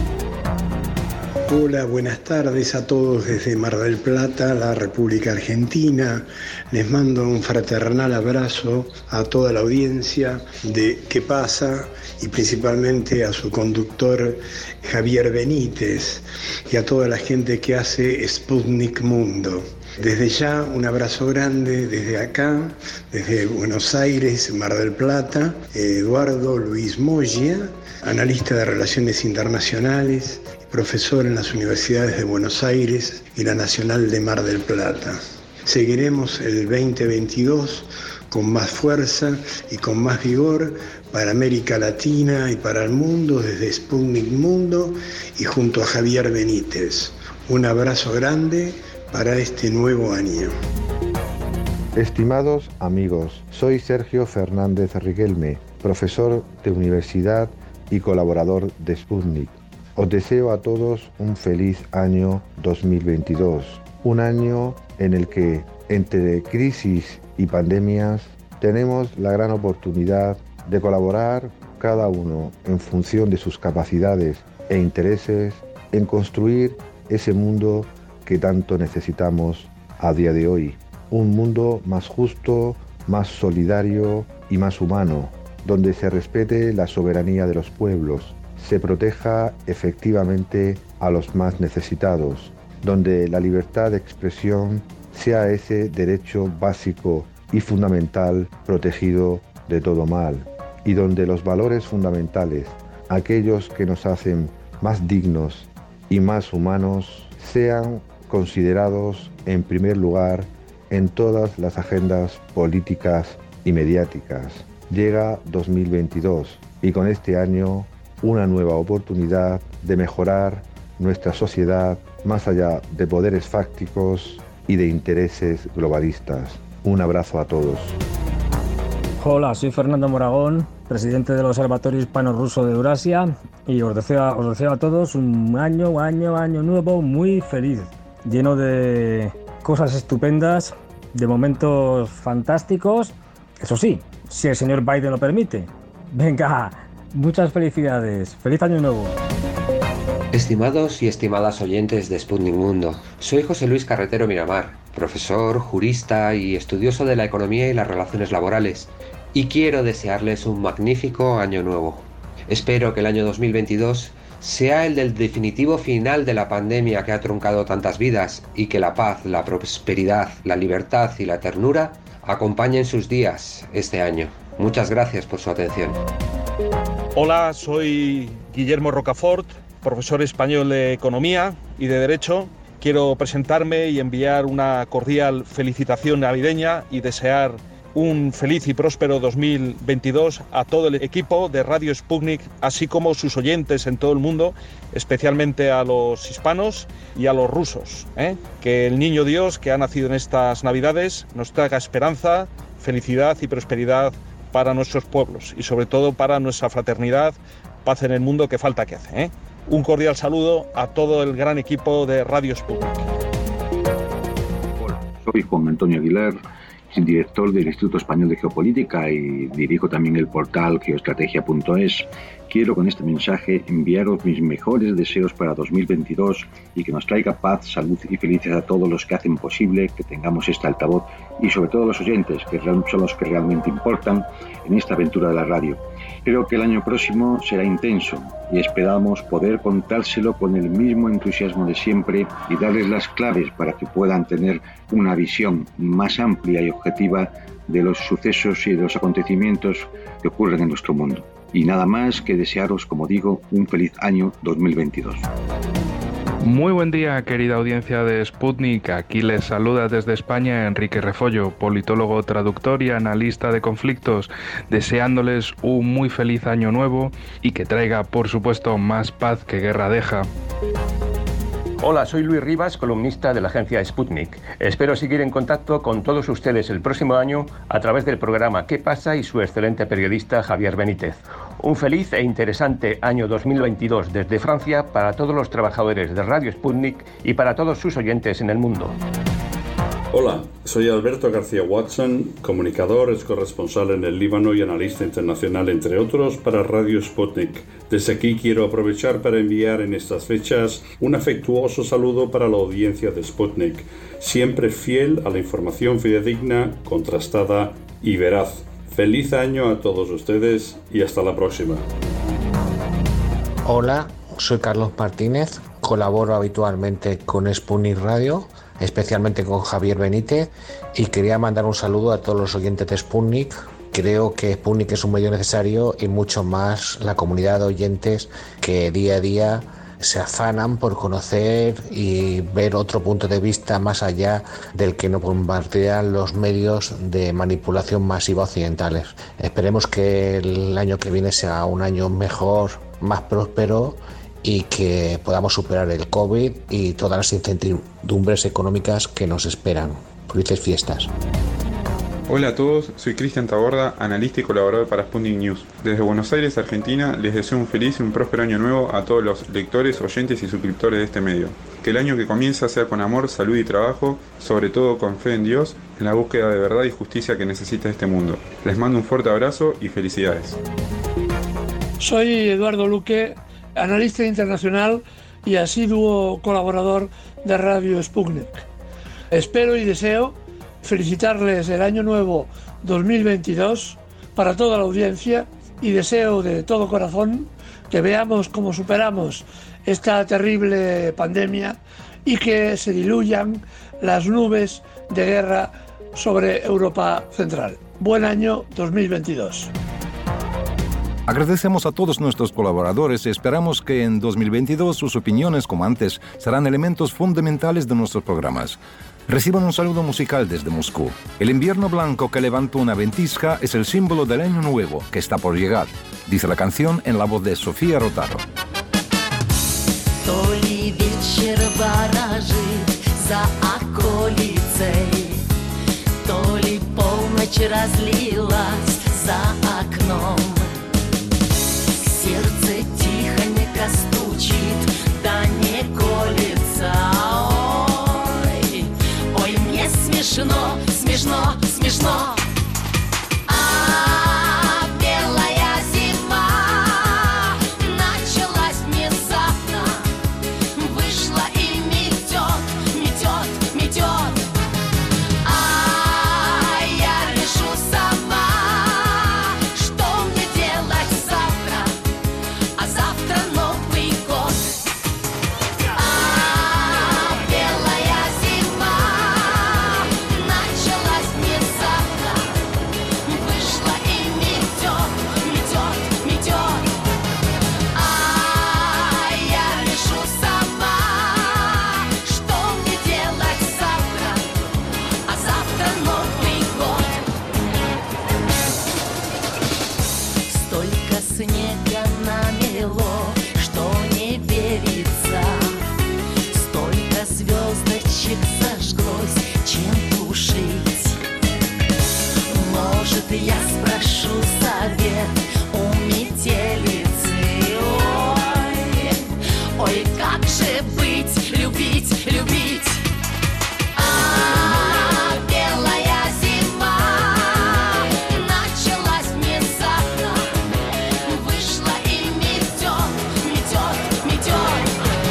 Hola, buenas tardes a todos desde Mar del Plata, la República Argentina. Les mando un fraternal abrazo a toda la audiencia de ¿Qué pasa? Y principalmente a su conductor Javier Benítez y a toda la gente que hace Sputnik Mundo. Desde ya un abrazo grande desde acá, desde Buenos Aires, Mar del Plata, Eduardo Luis Moya, analista de Relaciones Internacionales, profesor en las universidades de Buenos Aires y la Nacional de Mar del Plata. Seguiremos el 2022 con más fuerza y con más vigor para América Latina y para el mundo desde Sputnik Mundo y junto a Javier Benítez. Un abrazo grande para este nuevo año. Estimados amigos, soy Sergio Fernández Riquelme, profesor de universidad y colaborador de Sputnik. Os deseo a todos un feliz año 2022, un año en el que, entre crisis y pandemias, tenemos la gran oportunidad de colaborar cada uno en función de sus capacidades e intereses en construir ese mundo que tanto necesitamos a día de hoy. Un mundo más justo, más solidario y más humano, donde se respete la soberanía de los pueblos, se proteja efectivamente a los más necesitados, donde la libertad de expresión sea ese derecho básico y fundamental protegido de todo mal, y donde los valores fundamentales, aquellos que nos hacen más dignos y más humanos, sean considerados en primer lugar en todas las agendas políticas y mediáticas. Llega 2022 y con este año una nueva oportunidad de mejorar nuestra sociedad más allá de poderes fácticos y de intereses globalistas. Un abrazo a todos. Hola, soy Fernando Moragón, presidente del Observatorio Hispano-Ruso de Eurasia, y os deseo a todos un año nuevo muy feliz, lleno de cosas estupendas, de momentos fantásticos, eso sí, si el señor Biden lo permite. Venga, muchas felicidades, feliz año nuevo. Estimados y estimadas oyentes de Sputnik Mundo, soy José Luis Carretero Miramar, profesor, jurista y estudioso de la economía y las relaciones laborales, y quiero desearles un magnífico año nuevo. Espero que el año 2022 sea el del definitivo final de la pandemia que ha truncado tantas vidas y que la paz, la prosperidad, la libertad y la ternura acompañen sus días este año. Muchas gracias por su atención. Hola, soy Guillermo Rocafort, profesor español de Economía y de Derecho. Quiero presentarme y enviar una cordial felicitación navideña y desear un feliz y próspero 2022 a todo el equipo de Radio Sputnik, así como sus oyentes en todo el mundo, especialmente a los hispanos y a los rusos. Que el niño Dios que ha nacido en estas Navidades nos traiga esperanza, felicidad y prosperidad para nuestros pueblos y sobre todo para nuestra fraternidad, paz en el mundo que falta que hace. Un cordial saludo a todo el gran equipo de Radio Sputnik. Hola, soy Juan Antonio Aguilar, director del Instituto Español de Geopolítica y dirijo también el portal geoestrategia.es. Quiero con este mensaje enviaros mis mejores deseos para 2022 y que nos traiga paz, salud y felicidad a todos los que hacen posible que tengamos este altavoz y sobre todo a los oyentes, que son los que realmente importan en esta aventura de la radio. Creo que el año próximo será intenso y esperamos poder contárselo con el mismo entusiasmo de siempre y darles las claves para que puedan tener una visión más amplia y objetiva de los sucesos y de los acontecimientos que ocurren en nuestro mundo. Y nada más que desearos, como digo, un feliz año 2022. Muy buen día, querida audiencia de Sputnik. Aquí les saluda desde España Enrique Refollo, politólogo, traductor y analista de conflictos, deseándoles un muy feliz año nuevo y que traiga, por supuesto, más paz que guerra deja. Hola, soy Luis Rivas, columnista de la agencia Sputnik. Espero seguir en contacto con todos ustedes el próximo año a través del programa ¿Qué pasa? Y su excelente periodista Javier Benítez. Un feliz e interesante año 2022 desde Francia para todos los trabajadores de Radio Sputnik y para todos sus oyentes en el mundo. Hola, soy Alberto García Watson, comunicador, ex corresponsal en el Líbano y analista internacional, entre otros, para Radio Sputnik. Desde aquí quiero aprovechar para enviar en estas fechas un afectuoso saludo para la audiencia de Sputnik, siempre fiel a la información fidedigna, contrastada y veraz. Feliz año a todos ustedes y hasta la próxima. Hola, soy Carlos Martínez, colaboro habitualmente con Sputnik Radio, especialmente con Javier Benítez, y quería mandar un saludo a todos los oyentes de Sputnik. Creo que Sputnik es un medio necesario y mucho más la comunidad de oyentes que día a día se afanan por conocer y ver otro punto de vista más allá del que nos bombardean los medios de manipulación masiva occidentales. Esperemos que el año que viene sea un año mejor, más próspero y que podamos superar el COVID y todas las incertidumbres económicas que nos esperan. Felices fiestas. Hola a todos, soy Cristian Taborda, analista y colaborador para Sputnik News. Desde Buenos Aires, Argentina, les deseo un feliz y un próspero año nuevo a todos los lectores, oyentes y suscriptores de este medio. Que el año que comienza sea con amor, salud y trabajo, sobre todo con fe en Dios, en la búsqueda de verdad y justicia que necesita este mundo. Les mando un fuerte abrazo y felicidades. Soy Eduardo Luque, analista internacional y asiduo colaborador de Radio Sputnik. Espero y deseo felicitarles el año nuevo 2022 para toda la audiencia y deseo de todo corazón que veamos cómo superamos esta terrible pandemia y que se diluyan las nubes de guerra sobre Europa Central. Buen año 2022. Agradecemos a todos nuestros colaboradores y esperamos que en 2022 sus opiniones, como antes, serán elementos fundamentales de nuestros programas. Reciban un saludo musical desde Moscú. El invierno blanco que levantó una ventisca es el símbolo del año nuevo que está por llegar, dice la canción en la voz de Sofía Rotaro. То ли вечер ворожит за околицей, то ли полночь разлилась за окном. Сердце тихонько стучит, да не колется. Ой, ой, мне смешно, смешно, смешно. Я спрошу совет у метелицы. Ой, ой, как же быть, любить, любить. Белая зима началась внезапно, вышла и метет, метет, метет.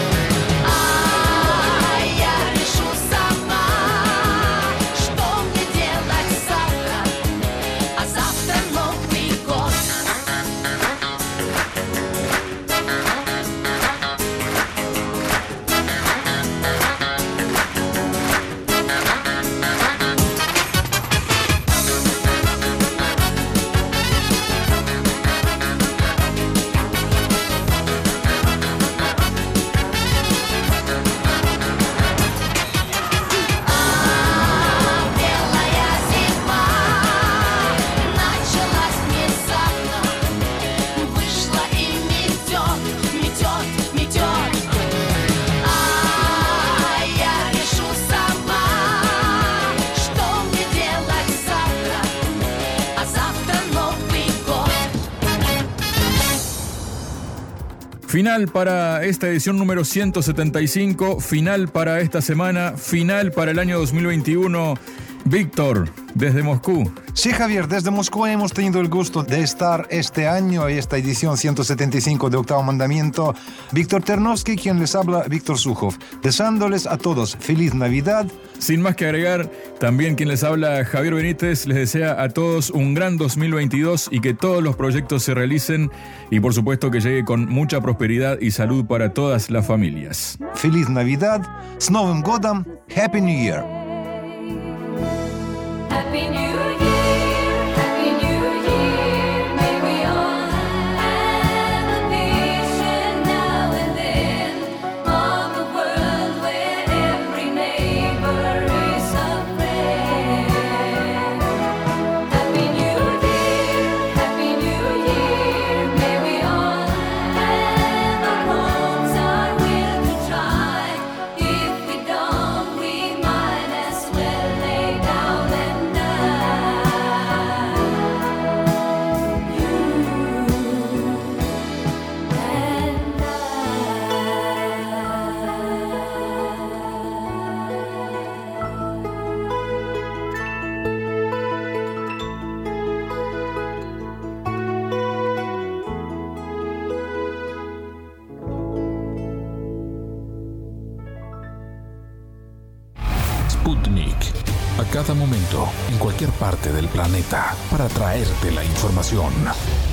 Я решу сама, что мне делать завтра. А завтра Новый год. Белая зима началась внезапно, вышла и метет, метет, метет. Я решу сама, что мне делать завтра. А завтра Новый god. Final para esta edición número 175, final para esta semana, final para el año 2021. Víctor, desde Moscú. Sí, Javier, desde Moscú hemos tenido el gusto de estar este año y esta edición 175 de Octavo Mandamiento. Víctor Ternovsky, quien les habla, Víctor Sukhov, deseándoles a todos feliz Navidad. Sin más que agregar, también quien les habla, Javier Benítez, les desea a todos un gran 2022 y que todos los proyectos se realicen y por supuesto que llegue con mucha prosperidad y salud para todas las familias. Feliz Navidad, с Новым годом, Happy New Year. Happy New Year, Happy New Year. May we all have a vision now and then of a world where every neighbor is a friend. Happy New Year, Happy New Year. May we all have our homes, our will to try. If we don't, we might as well lay down and die. cada momento, en cualquier parte del planeta, para traerte la información.